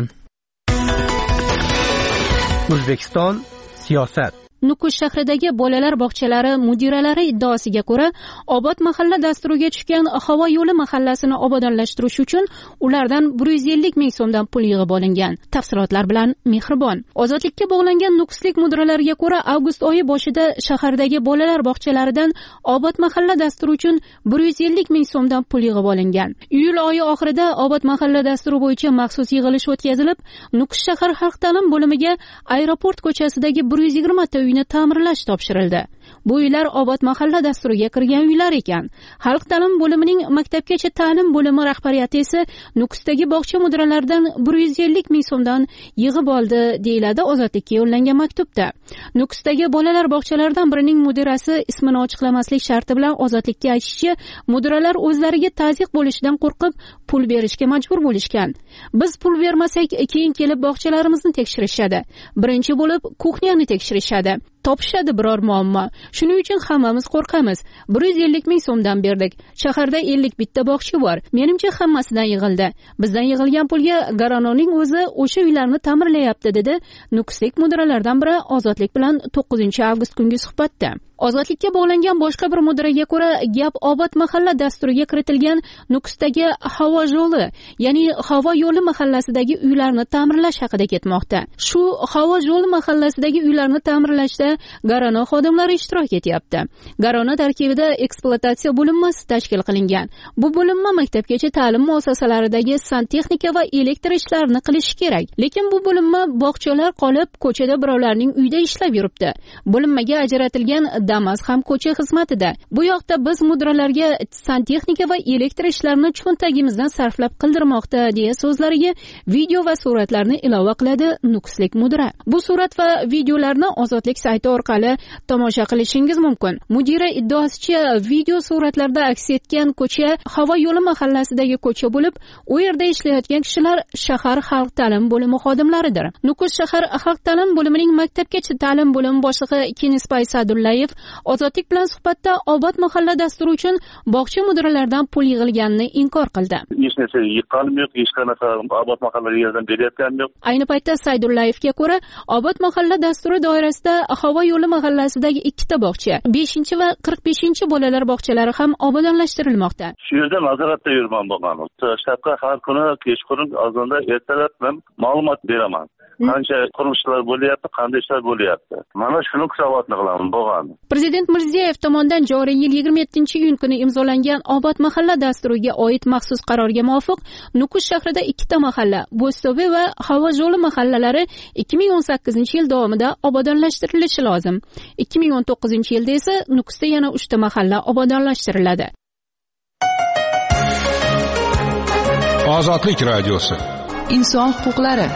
O'zbekiston siyosat. Nukus shahridagi bolalar bog'chalari mudiralari iddaosiga ko'ra, Obod mahalla dasturiga tushgan havo yo'li mahallasini obodonlashtirish uchun ulardan 150 ming so'mdan pul yig'ib olingan. Tafsilotlar bilan Mehribon. Ozodlikka bog'langan nukuslik mudiralariga ko'ra, avgust oyi boshida shahardagi bolalar bog'chalaridan Obod mahalla dasturi uchun 150 ming so'mdan pul yig'ib olingan. Iyul oyi oxirida Obod mahalla dasturi bo'yicha maxsus yig'ilish o'tkazilib, Nukus shahar xalq ta'lim bo'limiga aeroport ko'chasidagi 120 ta uyni ta'mirlash topshirildi. Bu uylar Obod mahalla dasturiga kirgan uylar ekan. Xalq ta'lim bo'limining maktabgacha ta'lim bo'limi rahbariyati esa Nukusdagi bog'cha mudiralaridan 150 ming so'mdan yig'ib oldi, deyiladi Ozodlikka yo'llangan maktubda. Nukusdagi bolalar bog'chalaridan birining mudirasi ismini ochiqlamaslik sharti bilan Ozodlikka aytishicha, mudiralar o'zlariga tazyiq bo'lishidan qo'rqib pul berishga majbur bo'lishgan. Biz pul bermasak, keyin kelib bog'chalarimizni tekshirishadi. Birinchi bo'lib kuxnyani tekshirishadi. topishadi biror muammo. Shuning uchun hammamiz qo'rqamiz. 150 ming so'mdan berdik. Shaharda 51 ta bog'cha bor. Menimcha hammasidan yig'ildi. Bizdan yig'ilgan pulga Garanoning o'zi o'sha uylarni ta'mirlayapti, dedi Nukuslik mudiralardan biri Ozodlik bilan 9-avgust kungi suhbatda. Ozodlikka bog'langan boshqa bir mudiraga ko'ra, gap Obod mahalla dasturiga kiritilgan Nukusdagi havo yo'li, ya'ni havo yo'li mahallasidagi uylarni ta'mirlash haqida ketmoqda. Shu havo yo'li mahallasidagi uylarni ta'mirlashda Garano xodimlari ishtirok etyapti. Garano tarkibida ekspluatatsiya bo'linmasi tashkil qilingan. Bu bo'linma maktabgacha ta'lim muassasalaridagi santexnika va elektr ishlarini qilishi kerak. Lekin bu bo'linma bog'chalar qolib, ko'chada birovlarning uyida ishlab yuribdi. Bo'linmaga ajratilgan Damas ham ko'cha xizmatida. Bu yoqda biz mudiralarga santexnika va elektr ishlarini cho'ntagimizdan sarflab qildirmoqda, deya so'zlariga video va suratlarni ilova qiladi Nukuslik mudira. Bu surat va videolarni Ozodlik sayti orqali tomosha qilishingiz mumkin. Mudira iddaosicha, video suratlarda aks etgan ko'cha havo yo'li mahallasidagi ko'cha bo'lib, u yerda ishlayotgan kishilar shahar xalq ta'lim bo'limi xodimlaridir. Nukus shahar xalq ta'lim bo'limining maktabgacha ta'lim bo'limi boshlig'i Kenispay Sadullayev Ozodlik bilan suhbatda Obod mahalla dasturi uchun bog'cha mudiralaridan pul yig'ilganini inkor qildi. Hech narsa yiqqanim yo'q, hech qanaqa Obod mahallaga yordam berayotganim yo'q. Ayni paytda Saydullayevga ko'ra, Obod mahalla dasturi doirasida havo yo'li mahallasidagi 2 ta bog'cha, 5 va 45 bolalar bog'chalari ham obodonlashtirilmoqda. Shu yerda nazoratda yurman bo'lgan. Shtatga har kuni kechqurun azonda ertalab men ma'lumot beraman. Qancha qurulishlar bo'lyapti, qanday ishlar bo'lyapti. Mana shuni hisobotni qilaman bo'lgan. Prezident Mirziyoyev tomonidan joriy yil 27-iyun kuni imzolangan Obod mahalla dasturiga oid maxsus qarorga muvofiq Nukus shahrida 2 ta mahalla, Bo'zto'be va Havo yo'li mahallalari 2018-yil davomida obodonlashtirilishi lozim. 2019-yilda esa Nukusda yana 3 ta mahalla obodonlashtiriladi. Ozodlik radiosi. Inson huquqlari.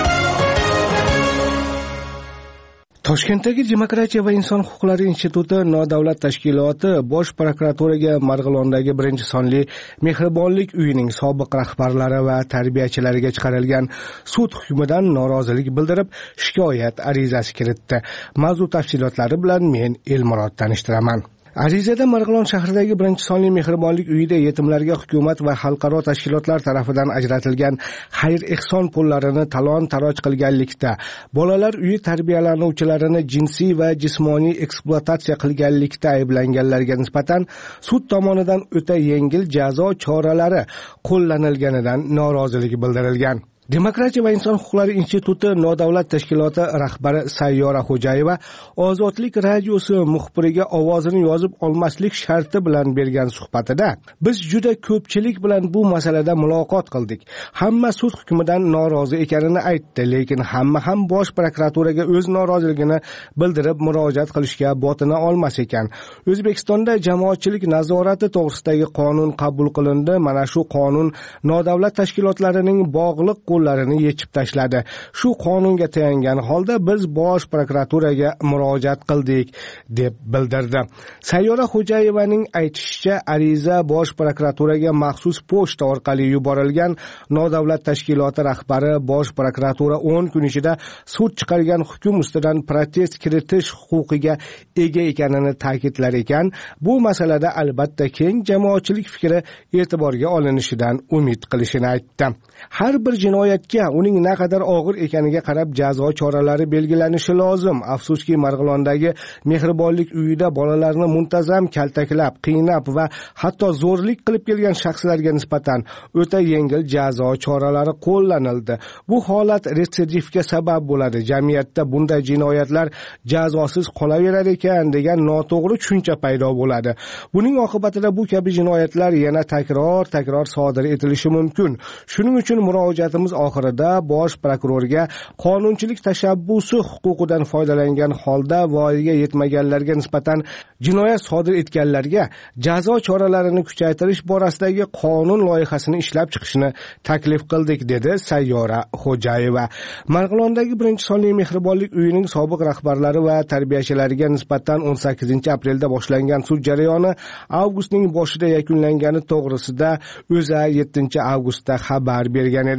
Toshkentdagi Demokratiya va inson huquqlari instituti nodavlat tashkiloti Bosh prokuraturaga Marg'ilondagi 1-sonli Mehribonlik uyining sobiq rahbarlari va tarbiyachilariga chiqarilgan sud hukmidan norozilik bildirib, shikoyat arizasi kiritdi. Mavzu tafsilotlari bilan men Elmurod tanishtiraman. Arizada Marg'ilon shahridagi 1-sonli Mehribonlik uyida yetimlarga hukumat va xalqaro tashkilotlar tomonidan ajratilgan xayr-ehson pullarini talon-taroj qilganlikda, bolalar uyi tarbiyalanuvchilarini jinsiy va jismoniy ekspluatatsiya qilganlikda ayblanganlarga nisbatan sud tomonidan o'ta yengil jazo choralari qo'llanilganidan norozilik bildirilgan. Demokratiya va inson huquqlari instituti nodavlat tashkiloti rahbari Sayyora Xo'jayeva Ozodlik radiosi muxbiriga ovozini yozib olmaslik sharti bilan bergan suhbatida, biz juda ko'pchilik bilan bu masalada muloqot qildik. Hamma sud hukmidan norozi ekanini aytdi, lekin hamma ham Bosh prokuraturaga o'z noroziligini bildirib murojaat qilishga botina olmas ekan. O'zbekistonda jamoatchilik nazorati to'g'risidagi qonun qabul qilindi. Mana shu qonun nodavlat tashkilotlarining bog'liq qo'llarini yechib tashladi. Shu qonunga tayangan holda biz Bosh prokuraturaga murojaat qildik, deb bildirdi. Sayyora Xo'jayevaning aytishicha, ariza Bosh prokuraturaga maxsus pochta orqali yuborilgan. Nodavlat tashkiloti rahbari Bosh prokuratura 10 kun ichida sud chiqargan hukm ustidan protest kiritish huquqiga ega ekanini ta'kidlar ekan. Bu masalada albatta keng jamoatchilik fikri e'tiborga olinishidan umid qilishini aytdi. Har bir jinoyatga uning naqadar og'ir ekaniga qarab jazo choralari belgilanishi lozim. Afsuski, Marg'ilondagi Mehribonlik uyida bolalarni muntazam kaltaklab, qiynab va hatto zo'rlik qilib kelgan shaxslarga nisbatan o'ta yengil jazo choralari qo'llanildi. Bu holat retsidivga sabab bo'ladi. Jamiyatda bunday jinoyatlar jazosiz qolaverar ekan degan noto'g'ri tushuncha paydo bo'ladi. Buning oqibatida bu kabi jinoyatlar yana takror sodir etilishi mumkin. Shuning uchun murojaatimiz oxirida Bosh prokurorga qonunchilik tashabbusi huquqidan foydalangan holda voyaga yetmaganlarga nisbatan jinoyat sodir etganlarga jazo choralarini kuchaytirish borasidagi qonun loyihasini ishlab chiqishni taklif qildik, dedi Sayyora Xo'jayeva. Marg'ilondagi 1-sonli Mehribonlik uyining sobiq rahbarlari va tarbiyachilariga nisbatan 18-aprelda boshlangan sud jarayoni avgustning boshida yakunlangani to'g'risida O'zA 7-avgustda xabar bergan edi.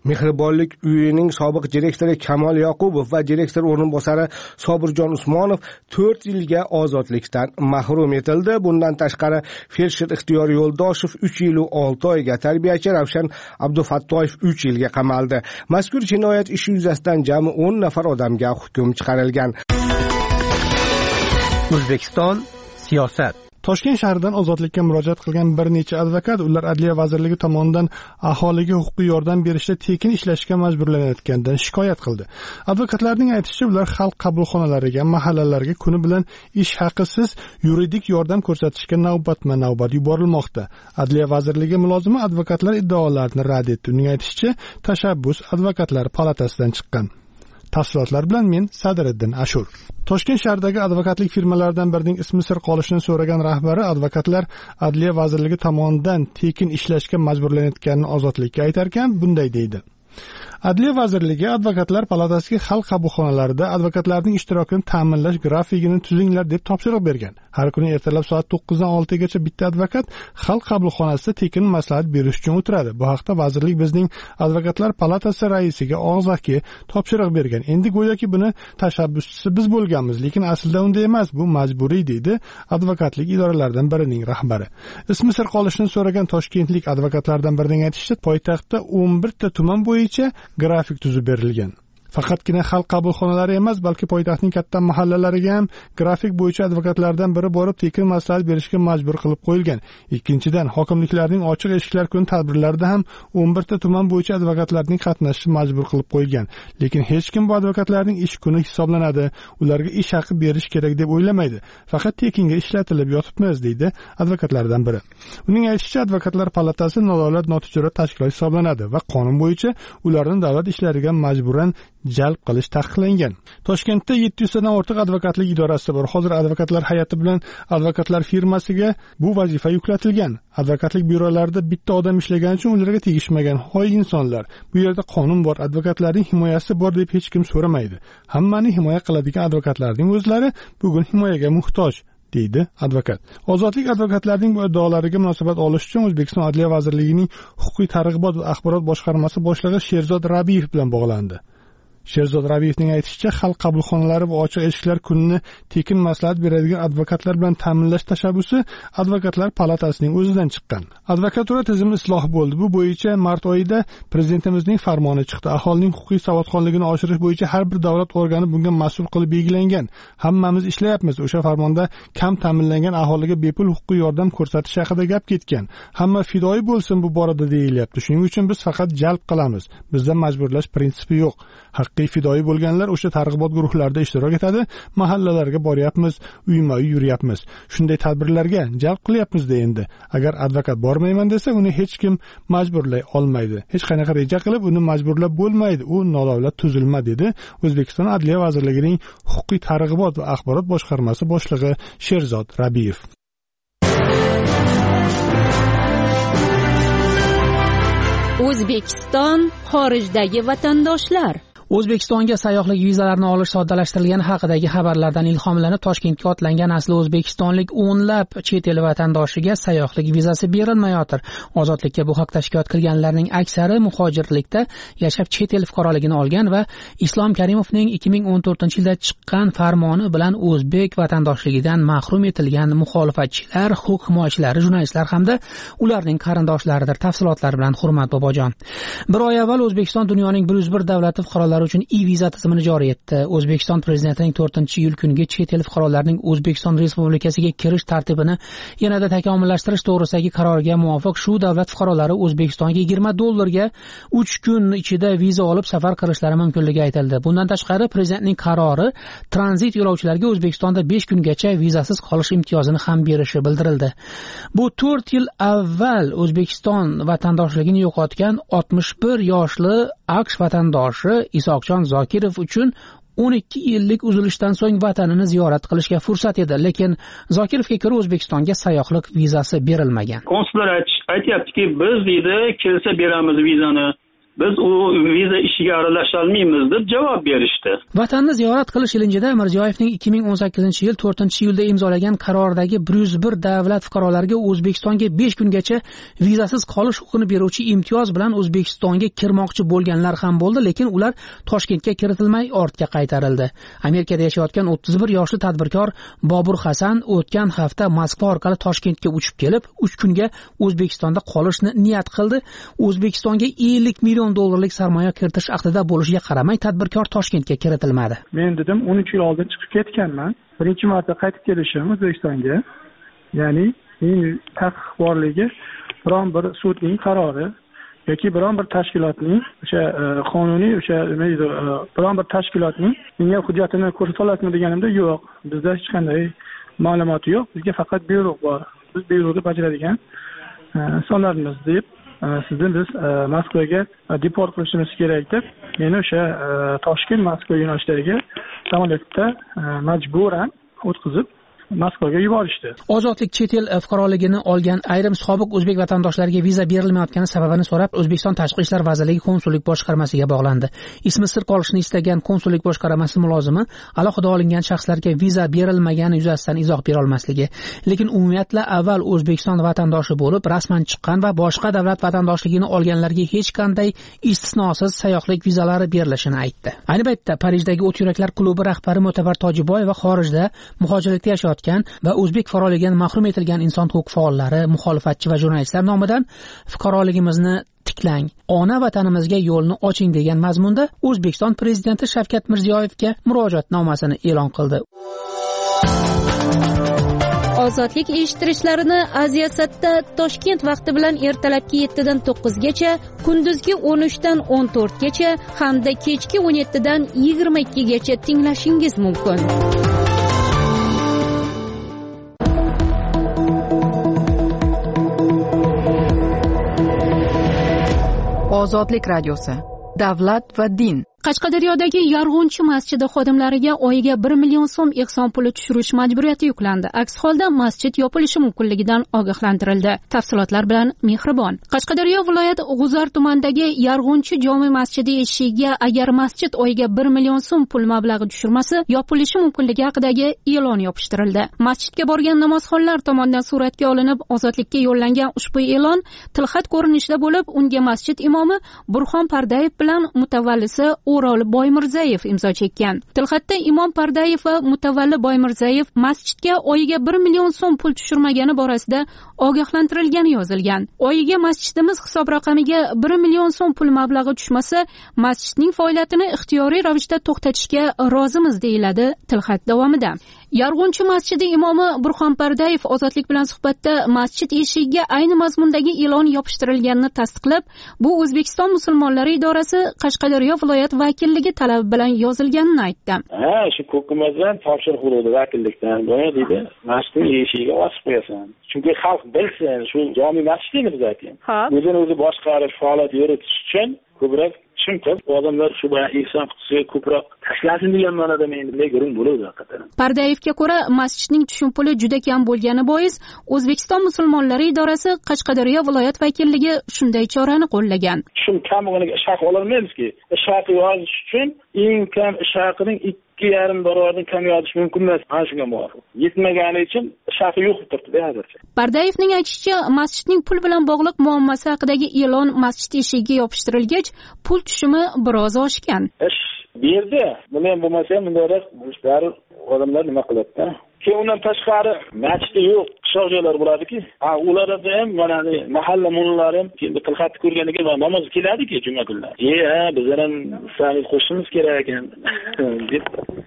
Mehribonlik uyining sobiq direktori Kamol Yoqubov va direktor o'rinbosari Sobirjon Usmonov 4 yilga ozodlikdan mahrum etildi. Bundan tashqari Felsher Ixtiyor Yo'ldoshev 3 yil va 6 oyga, tarbiyachi Ravshan Abdufattoyev 3 yilga qamaldi. Mazkur jinoyat ishi yuzasidan jami 10 nafar odamga hukm chiqarilgan. O'zbekiston siyosat. Toshkent shahridan ozodlikka murojaat qilgan bir necha advokat ular Adliya vazirligi tomonidan aholiga huquqiy yordam berishda tekin ishlashga majburlanayotganidan shikoyat qildi. Advokatlarning aytishicha, ular xalq qabulxonalariga, mahallalarga kuni bilan ish haqisiz yuridik yordam ko'rsatishga navbatma-navbat yuborilmoqda. Adliya vazirligi mulozimi advokatlar iddaolarini rad etdi. Uning aytishicha, tashabbus advokatlar palatasidan chiqqan. Tafsilotlar bilan men Sadiriddin Ashur. Toshkent shahridagi advokatlik firmalaridan birining ismi sir qolishini so'ragan rahbari advokatlar Adliya vazirligi tomonidan tekin ishlashga majburlanayotganini ozodlikka aytar ekan, bunday deydi. Adliya vazirligi advokatlar palatasiga xalq qabulxonalarida advokatlarning ishtirokini ta'minlash grafikini tuzinglar deb topshiriq bergan. Har kuni ertalab soat 9 dan 6 gacha bitta advokat xalq qabulxonasida tekin maslahat berish uchun o'tiradi. Bu haqda vazirlik bizning advokatlar palatasi raisiga og'zaki topshiriq bergan. Endi go'yoki buni tashabbuschisi biz bo'lganmiz, lekin aslida unday emas, bu majburiy deydi advokatlik idoralaridan birining rahbari. Ismi sir qolishini so'ragan toshkentlik advokatlardan birining aytishicha, poytaxtda 11 ta tuman bo'yicha grafik tuzib berilgan. Faqatgina xalq qabulxonalari emas, balki poytaxtning katta mahallalariga ham grafik bo'yicha advokatlardan biri borib tekin maslahat berishga majbur qilib qo'yilgan. Ikkinchidan, hokimliklarning ochiq eshiklar kuni tadbirlarida ham 11 ta tuman bo'yicha advokatlarning qatnashishi majbur qilib qo'yilgan. Lekin hech kim bu advokatlarning ish kuni hisoblanadi, ularga ish haqi berish kerak deb o'ylamaydi. Faqat tekinga ishlatilib yotibmiz, deydi advokatlardan biri. Uning aytishicha, advokatlar palatasi nodavlat notijorat tashkilot hisoblanadi va qonun bo'yicha ularni davlat ishlariga majburan jalb qilish taqiqlangan. Toshkentda 700 dan ortiq advokatlik idorasi bor. Hozir advokatlar hay'ati bilan advokatlar firmasiga bu vazifa yuklatilgan. Advokatlik byurolarida bitta odam ishlagani uchun ularga tegishmagan hoy insonlar. Bu yerda qonun bor, advokatlarning himoyasi bor deb hech kim so'ramaydi. Hammani himoya qiladigan advokatlarning o'zlari bugun himoyaga muhtoj, deydi advokat. Ozodlik advokatlarning bu iddaolariga munosabat olish uchun O'zbekiston Adliya vazirligining huquqiy targ'ibot va axborot boshqarmasi boshlig'i Sherzod Rabiyev bilan bog'landi. Sherzod Rabiyevning aytishicha, xalq qabulxonalari va ochiq eshiklar kunini tekin maslahat beradigan advokatlar bilan ta'minlash tashabbusi advokatlar palatasining o'zidan chiqqan. Advokatura tizimi isloh bo'ldi. Bu bo'yicha mart oyida prezidentimizning farmoni chiqdi. Aholining huquqiy savodxonligini oshirish bo'yicha har bir davlat organi bunga mas'ul qilib belgilangan. Hammamiz ishlayapmiz. O'sha farmonda kam ta'minlangan aholiga bepul huquqiy yordam ko'rsatish haqida gap ketgan. Hamma fidoyi bo'lsin bu borada deyilyapti. Shuning uchun biz faqat jalb qilamiz. Bizda majburlash prinsipi yo'q. Haqiqiy fidoyi bo'lganlar o'sha targ'ibot guruhlarida ishtirok etadi, mahallalarga boryapmiz, uyma-uy yuryapmiz. Shunday tadbirlarga jalb qilyapmiz-da endi. Agar advokat bormayman desa, uni hech kim majburlay olmaydi. Hech qanaqa reja qilib uni majburlab bo'lmaydi. U nodavlat tuzilma, dedi O'zbekiston Adliya vazirligining huquqiy targ'ibot va axborot boshqarmasi boshlig'i Sherzod Rabiyev. O'zbekiston xorijdagi vatandoshlar. O'zbekistonga sayyohlik vizalarini olish soddalashtirilgani haqidagi xabarlardan ilhomlanib Toshkentga otlangan asli o'zbekistonlik o'nlab chet el vatandoshiga sayyohlik vizasi berilmayotir. Ozodlikka bu haqda shikoyat qilganlarning aksari muhojirlikda yashab chet el fuqaroligini olgan va Islom Karimovning 2014-yilda chiqqan farmoni bilan o'zbek vatandoshligidan mahrum etilgan muxolifatchilar, huquq himoyachilari, jurnalistlar hamda ularning qarindoshlaridir. Tafsilotlar bilan Hurmat Bobojon. Bir oy avval O'zbekiston dunyoning 101 davlati fuqarolari uchun e-viza tizimini joriy etdi. O'zbekiston prezidentining 4-iyul kuniga chet el fuqarolarining O'zbekiston Respublikasiga kirish tartibini yanada takomillashtirish to'g'risidagi qaroriga muvofiq shu davlat fuqarolari O'zbekistonga $20 ga 3 kun ichida viza olib safar qilishlari mumkinligi aytildi. Bundan tashqari prezidentning qarori tranzit yo'lovchilarga O'zbekistonda 5 kungacha vizasiz qolish imtiyozini ham berishi bildirildi. Bu 4 yil avval O'zbekiston vatandoshligini yo'qotgan 61 yoshli AQSh vatandoshi Isoqjon Zokirov uchun 12 yillik uzilishdan so'ng vatanini ziyorat qilishga fursat edi, lekin Zokirovga ko'ra O'zbekistonga sayyohlik vizasi berilmagan. Konsullar aytyaptiki, biz deydi kelsa beramiz vizani. biz u viza ishiga aralasholmaymiz deb javob berishdi. Vatanni ziyorat qilish ilinjida Mirziyoyevning 2018-yil 4-iyulda imzolagan qaroridagi 101 davlat fuqarolariga O'zbekistonga 5 kungacha vizasiz qolish huquqini beruvchi imtiyoz bilan O'zbekistonga kirmoqchi bo'lganlar ham bo'ldi, lekin ular Toshkentga kiritilmay ortga qaytarildi. Amerikada yashayotgan 31 yoshli tadbirkor Bobur Hasan o'tgan hafta Moskva orqali Toshkentga uchib kelib, 3 kunga O'zbekistonda qolishni niyat qildi. O'zbekistonga 50 million dollarlik sarmoya kiritish aqdida bo'lishiga qaramay tadbirkor Toshkentga kiritilmadi. Men dedim 13 yil oldin chiqib ketganman. Birinchi marta qaytib kelishim O'zbekistonga. Ya'ni taqiq borligi biron bir sudning qarori yoki biron bir tashkilotning o'sha qonuniy o'sha nima deydi biron bir tashkilotning menga hujjatini ko'rsata olasizmi deganimda yo'q. Bizda hech qanday ma'lumoti yo'q. Bizga faqat buyruq bor. Biz buyruqni bajaradigan insonlarmiz deb sizni biz Moskvaga deport qilishimiz kerak deb meni o'sha Toshkent Moskva yo'nalishlariga samolyotda majburan o'tkazib Moskvaga yuborishdi. Ozodlik chet el fuqaroligini olgan ayrim sobiq o'zbek vatandoshlariga viza berilmayotgani sababini so'rab O'zbekiston Tashqi ishlar vazirligi konsullik boshqarmasiga bog'landi. Ismi sir qolishini istagan konsullik boshqarmasi mulozimi alohida olingan shaxslarga viza berilmagani yuzasidan izoh bera olmasligi, lekin umumiyatla avval O'zbekiston vatandoshi bo'lib rasman chiqqan va boshqa davlat vatandoshligini olganlarga hech qanday istisnosiz sayyohlik vizalari berilishini aytdi. Ayni paytda Parijdagi o't yuraklar klubi rahbari Mo'tabar Tojiboyeva xorijda muhojirlikda yashayotgan va o'zbek fuqaroligidan mahrum etilgan inson huquq faollari, muxolifatchi va jurnalistlar nomidan fuqaroligimizni tiklang, ona vatanimizga yo'lni oching degan mazmunda O'zbekiston prezidenti Shavkat Mirziyoyevga murojaatnomasini e'lon qildi. Ozodlik eshittirishlarini Aziyasatda Toshkent vaqti bilan ertalabki 7 dan 9 gacha, kunduzgi 13 dan 14 gacha hamda kechki 17 dan 22 gacha tinglashingiz mumkin. Ozodlik radiosi. Davlat va din. Qashqadaryodagi Yarg'unchi masjidi xodimlariga oyiga 1 million so'm ehson puli tushirish majburiyati yuklandi. Aks holda masjid yopilishi mumkinligidan ogohlantirildi. Tafsilotlar bilan Mehribon. Qashqadaryo viloyat G'uzor tumanidagi Yarg'unchi jome masjidi eshigiga agar masjid oyiga 1 million so'm pul mablag'i tushirmasa, yopilishi mumkinligi haqidagi e'lon yopishtirildi. Masjidga borgan namozxonlar tomonidan suratga olinib, ozodlikka yo'llangan ushbu e'lon tilxat ko'rinishida bo'lib, unga masjid imomi Burxon Pardayev bilan mutavallisi O'rol Boymirzayev imzo chekkan. Tilxatda Imom Pardayev va mutavalli Boymirzayev masjidga oyiga 1 million so'm pul tushirmagani borasida ogohlantirilgani yozilgan. Oyiga masjidimiz hisob raqamiga 1 million so'm pul mablag'i tushmasa, masjidning faoliyatini ixtiyoriy ravishda to'xtatishga rozimiz deyiladi tilxat davomida. Yarg'unchi masjidi imomi Burxon Pardayev ozodlik bilan suhbatda masjid eshigiga ayni mazmundagi e'lon yopishtirilganini tasdiqlab, bu O'zbekiston musulmonlari idorasi Qashqadaryo viloyat vakilligi talabi bilan yozilganini aytdi. Shu hukumatdan topshiriq bo'ldi vakillikdan. Buni deydi, masjidning eshigiga osib qo'yasan. Chunki xalq bilsin, shu jome masjidini biz aytaylik. O'zini o'zi boshqarish, faoliyat yuritish uchun ko'proq chunki odamlar shu bilan ehson qutisiga ko'proq tashlasin degan ma'noda men bunday gurum bo'ladi haqiqatan. Pardayevga ko'ra, masjidning tushum puli juda kam bo'lgani bois O'zbekiston musulmonlari idorasi Qashqadaryo viloyat vakilligi shunday chorani qo'llagan. Tushum kam bo'lganiga ish haqi ololmaymizki. Ish haqi yozish uchun eng kam ish haqining 2,5 barobardan kam yozish mumkin emas. Ana shunga muvofiq. Yetmagani uchun ish haqi yo'q deb turibdi hozircha. Pardayevning aytishicha, masjidning pul bilan bog'liq muammasi haqidagi e'lon masjid eshigiga yopishtirilgach, pul tushumi biroz oshgan. Ish berdi. Buni ham bo'lmasa ham bunday ishlar odamlar nima qiladi-da? Keyin undan tashqari masjid yo'q, qishloq joylar bo'ladiki, ularda ham mana mahalla mullari ham keyin tilxat ko'rganiga namoz keladi-ki juma kunlari. Bizlar ham islomga qo'shishimiz kerak ekan deb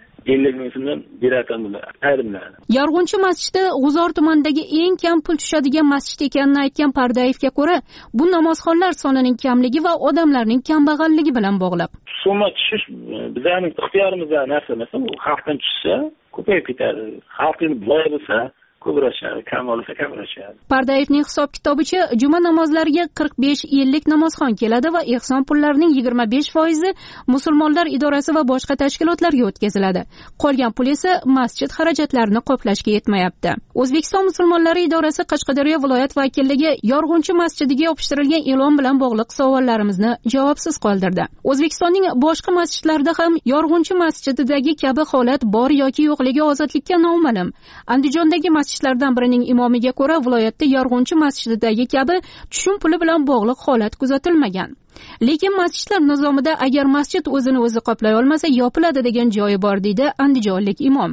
50 ming so'mdan beratan bular. Ayrimlar. Yarg'unchi masjidi G'uzor tumanidagi eng kam pul tushadigan masjid ekanini aytgan Pardayevga ko'ra, bu namozxonlar sonining kamligi va odamlarning kambag'alligi bilan bog'liq. Summa tushish bizning ixtiyorimizda narsa emas, u xalqdan tushsa ko'payib ketadi. Xalqning boy bo'lsa ko'p urashadi, kam olsa kam urashadi. Pardayevning hisob kitobicha juma namozlariga 45-50 namozxon keladi va ehson pullarining 25% musulmonlar idorasi va boshqa tashkilotlarga o'tkaziladi. Qolgan pul esa masjid xarajatlarini qoplashga yetmayapti. O'zbekiston musulmonlari idorasi Qashqadaryo viloyat vakilligi Yorg'unchi masjidiga yopishtirilgan e'lon bilan bog'liq savollarimizni javobsiz qoldirdi. O'zbekistonning boshqa masjidlarida ham Yorg'unchi masjididagi kabi holat bor yoki yo'qligi ozodlikka noma'lum. Andijondagi masjidlardan birining imomiga ko'ra, viloyatda Yorg'unchi masjididagi kabi tushum puli bilan bog'liq holat kuzatilmagan. Lekin masjidlar nizomida agar masjid o'zini o'zi qoplay olmasa yopiladi degan joyi bor, deydi andijonlik imom.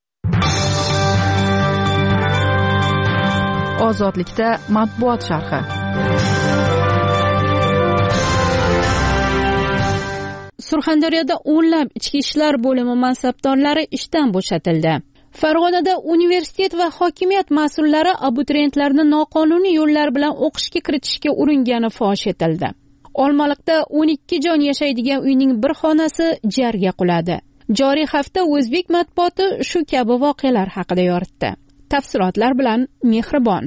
Ozodlikda matbuot sharhi. Surxondaryoda o'nlab ichki ishlar bo'limi mansabdorlari ishdan bo'shatildi. Farg'onada universitet va hokimiyat mas'ullari abituriyentlarni noqonuniy yo'llar bilan o'qishga kiritishga uringani fosh etildi. Olmaliqda 12 jon yashaydigan uyning bir xonasi jarga quladi. Joriy hafta o'zbek matbuoti shu kabi voqealar haqida yoritdi. Tafsilotlar bilan Mehribon.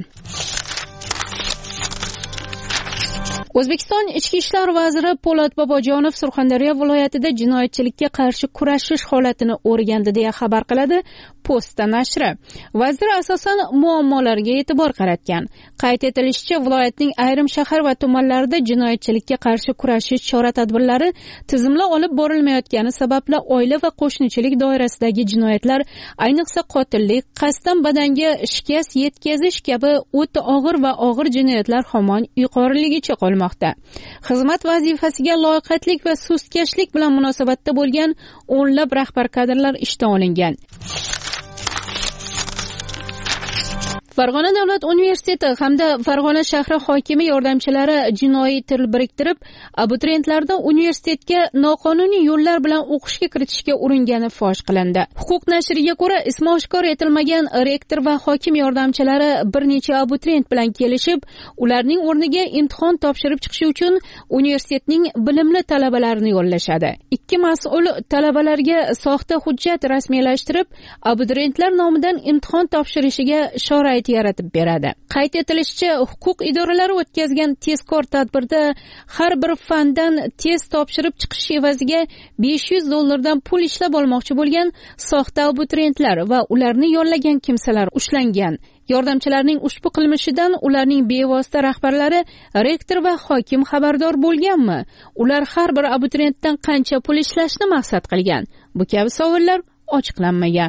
O'zbekiston Ichki ishlar vaziri Po'lat Bobojonov Surxondaryo viloyatida jinoyatchilikka qarshi kurashish holatini o'rgandi deya xabar qiladi Posta nashri. Vazir asosan muammolarga e'tibor qaratgan. Qayd etilishicha, viloyatning ayrim shahar va tumanlarida jinoyatchilikka qarshi kurashish chora-tadbirlari tizimli olib borilmayotgani sababli oila va qo'shnichilik doirasidagi jinoyatlar, ayniqsa qotillik, qasddan badanga shikast yetkazish kabi o'ta og'ir va og'ir jinoyatlar hamon yuqoriligicha qolmoqda. Xizmat vazifasiga loqaydlik va sustkashlik bilan munosabatda bo'lgan o'nlab rahbar kadrlar ishdan olingan. Farg'ona davlat universiteti hamda Farg'ona shahri hokimi yordamchilari jinoiy til biriktirib, abituriyentlarni universitetga noqonuniy yo'llar bilan o'qishga kiritishga uringani fosh qilindi. Huquq nashriga ko'ra, ismi oshkor etilmagan rektor va hokim yordamchilari bir necha abituriyent bilan kelishib, ularning o'rniga imtihon topshirib chiqishi uchun universitetning bilimli talabalarini yo'llashadi. Ikki mas'ul talabalarga soxta hujjat rasmiylashtirib, abituriyentlar nomidan imtihon topshirishiga sharoit yaratib beradi. Qayd etilishicha, huquq idoralari o'tkazgan tezkor tadbirda har bir fandan test topshirib chiqish evaziga $500 dan pul ishlab olmoqchi bo'lgan soxta abituriyentlar va ularni yollagan kimsalar ushlangan. Yordamchilarning ushbu qilmishidan ularning bevosita rahbarlari, rektor va hokim xabardor bo'lganmi? Ular har bir abituriyentdan qancha pul ishlashni maqsad qilgan? Bu kabi savollar ochiqlanmagan.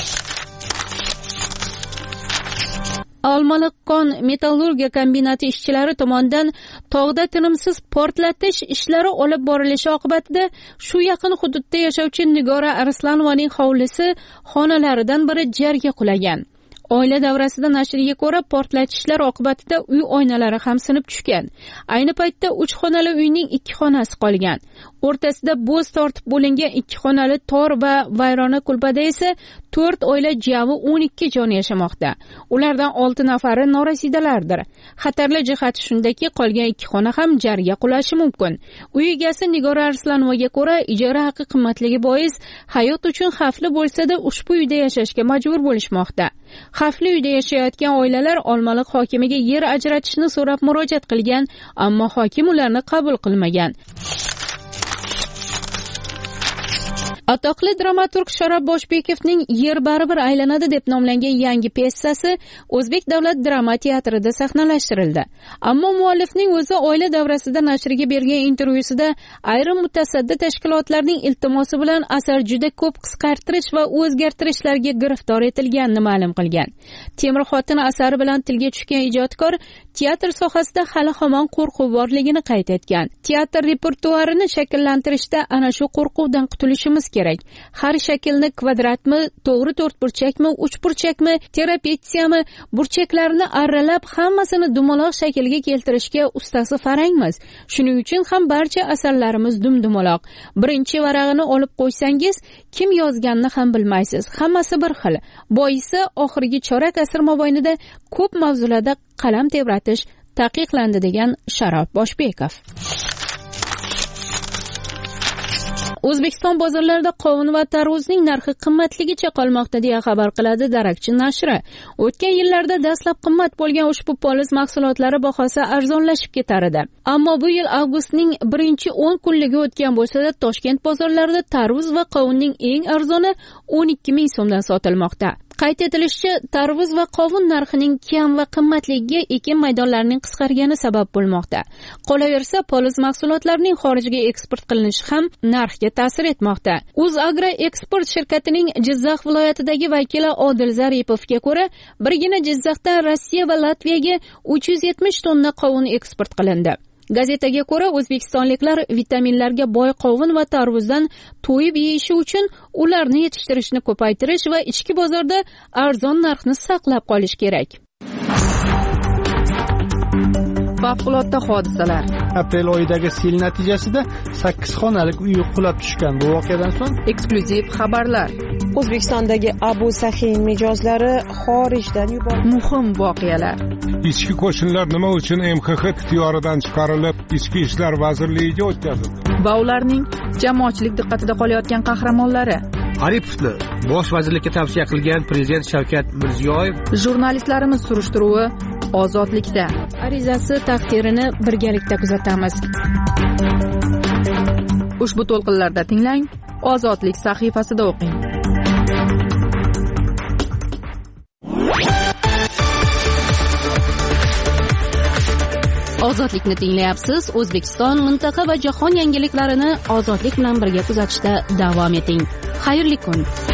Olmaliq kon metallurgiya kombinati ishchilari tomonidan tog'da tinimsiz portlatish ishlari olib borilishi oqibatida shu yaqin hududda yashovchi Nigora Arslonovaning hovlisi xonalaridan biri jarga qulagan. Oila davrasida nashriga ko'ra, portlatishlar oqibatida uy oynalari ham sinib tushgan. Ayni paytda 3 xonali uyning 2 xonasi qolgan. O'rtasida bo'z tortib bo'lingan 2 xonali tor va vayrona kulbada esa 4 oila jami 12 jon yashamoqda. Ulardan 6 nafari norasidalardir. Xatarli jihati shundaki, qolgan 2 xona ham jarga qulashi mumkin. Uy egasi Nigora Arslonovaga ko'ra, ijara haqi qimmatligi bois hayot uchun xavfli bo'lsa-da ushbu uyda yashashga majbur bo'lishmoqda. Xavfli uyda yashayotgan oilalar Olmaliq hokimiga yer ajratishni so'rab murojaat qilgan, ammo hokim ularni qabul qilmagan. Atoqli dramaturg Sharob Boshbekovning Yer baribir aylanadi deb nomlangan yangi piyesasi O'zbek davlat drama teatrida sahnalashtirildi. Ammo muallifning o'zi oila davrasida nashriga bergan intervyusida ayrim mutasaddi tashkilotlarning iltimosi bilan asar juda ko'p qisqartirish va o'zgartirishlarga giriftor etilganini ma'lum qilgan. Temir xotin asari bilan tilga tushgan ijodkor teatr sohasida hali hamon qo'rquv borligini qayd etgan. Teatr repertuarini shakllantirishda ana shu qo'rquvdan qutulishimiz kerak. Har shaklni kvadratmi, to'g'ri to'rtburchakmi, uchburchakmi, terapetsiyami, burchaklarni arralab hammasini dumaloq shaklga keltirishga ustasi farangmiz. Shuning uchun ham barcha asarlarimiz dumdumaloq. Birinchi varag'ini olib qo'ysangiz, kim yozganini ham bilmaysiz. Hammasi bir xil. Boisi oxirgi chorak asr mobaynida ko'p mavzularda qalam tebratish taqiqlandi degan Sharob Boshbekov. O'zbekiston bozorlarida qovun va tarvuzning narxi qimmatligicha qolmoqda deya xabar qiladi Darakchi nashri. O'tgan yillarda dastlab qimmat bo'lgan ushbu poliz mahsulotlari bahosi arzonlashib ketar edi. Ammo bu yil avgustning birinchi 10 kunligi o'tgan bo'lsa-da, Toshkent bozorlarida tarvuz va qovunning eng arzoni 12 ming so'mdan sotilmoqda. Qayd etilishicha, tarvuz va qovun narxining kam va qimmatligiga ekin maydonlarining qisqargani sabab bo'lmoqda. Qolaversa, poliz mahsulotlarining xorijga eksport qilinishi ham narxga ta'sir etmoqda. O'zagro eksport shirkatining Jizzax viloyatidagi vakili Odil Zaripovga ko'ra, birgina Jizzaxdan Rossiya va Latviyaga 370 tonna qovun eksport qilindi. Gazetaga ko'ra, o'zbekistonliklar vitaminlarga boy qovun va tarvuzdan to'yib yeyishi uchun ularni yetishtirishni ko'paytirish va ichki bozorda arzon narxni saqlab qolish kerak. Favqulodda hodisalar. Aprel oyidagi sel natijasida 8 xonalik uy qulab tushgan. Bu voqeadan so'ng eksklyuziv xabarlar. O'zbekistondagi Abu Sahin mijozlari xorijdan yuborildi. Muhim voqealar. Ichki qo'shinlar nima uchun MXX ixtiyoridan chiqarilib, Ichki ishlar vazirligiga o'tkazildi? Va ularning jamoatchilik diqqatida qolayotgan qahramonlari. Aripovni bosh vazirlikka tavsiya qilgan prezident Shavkat Mirziyoyev. Jurnalistlarimiz surishtiruvi Ozodlikda. Arizasi taqdirini birgalikda kuzatamiz. Ushbu to'lqinlarda tinglang, Ozodlik sahifasida o'qing. Ozodlikni tinglayapsiz. O'zbekiston, mintaqa va jahon yangiliklarini ozodlik bilan birga kuzatishda davom eting. Xayrli kun.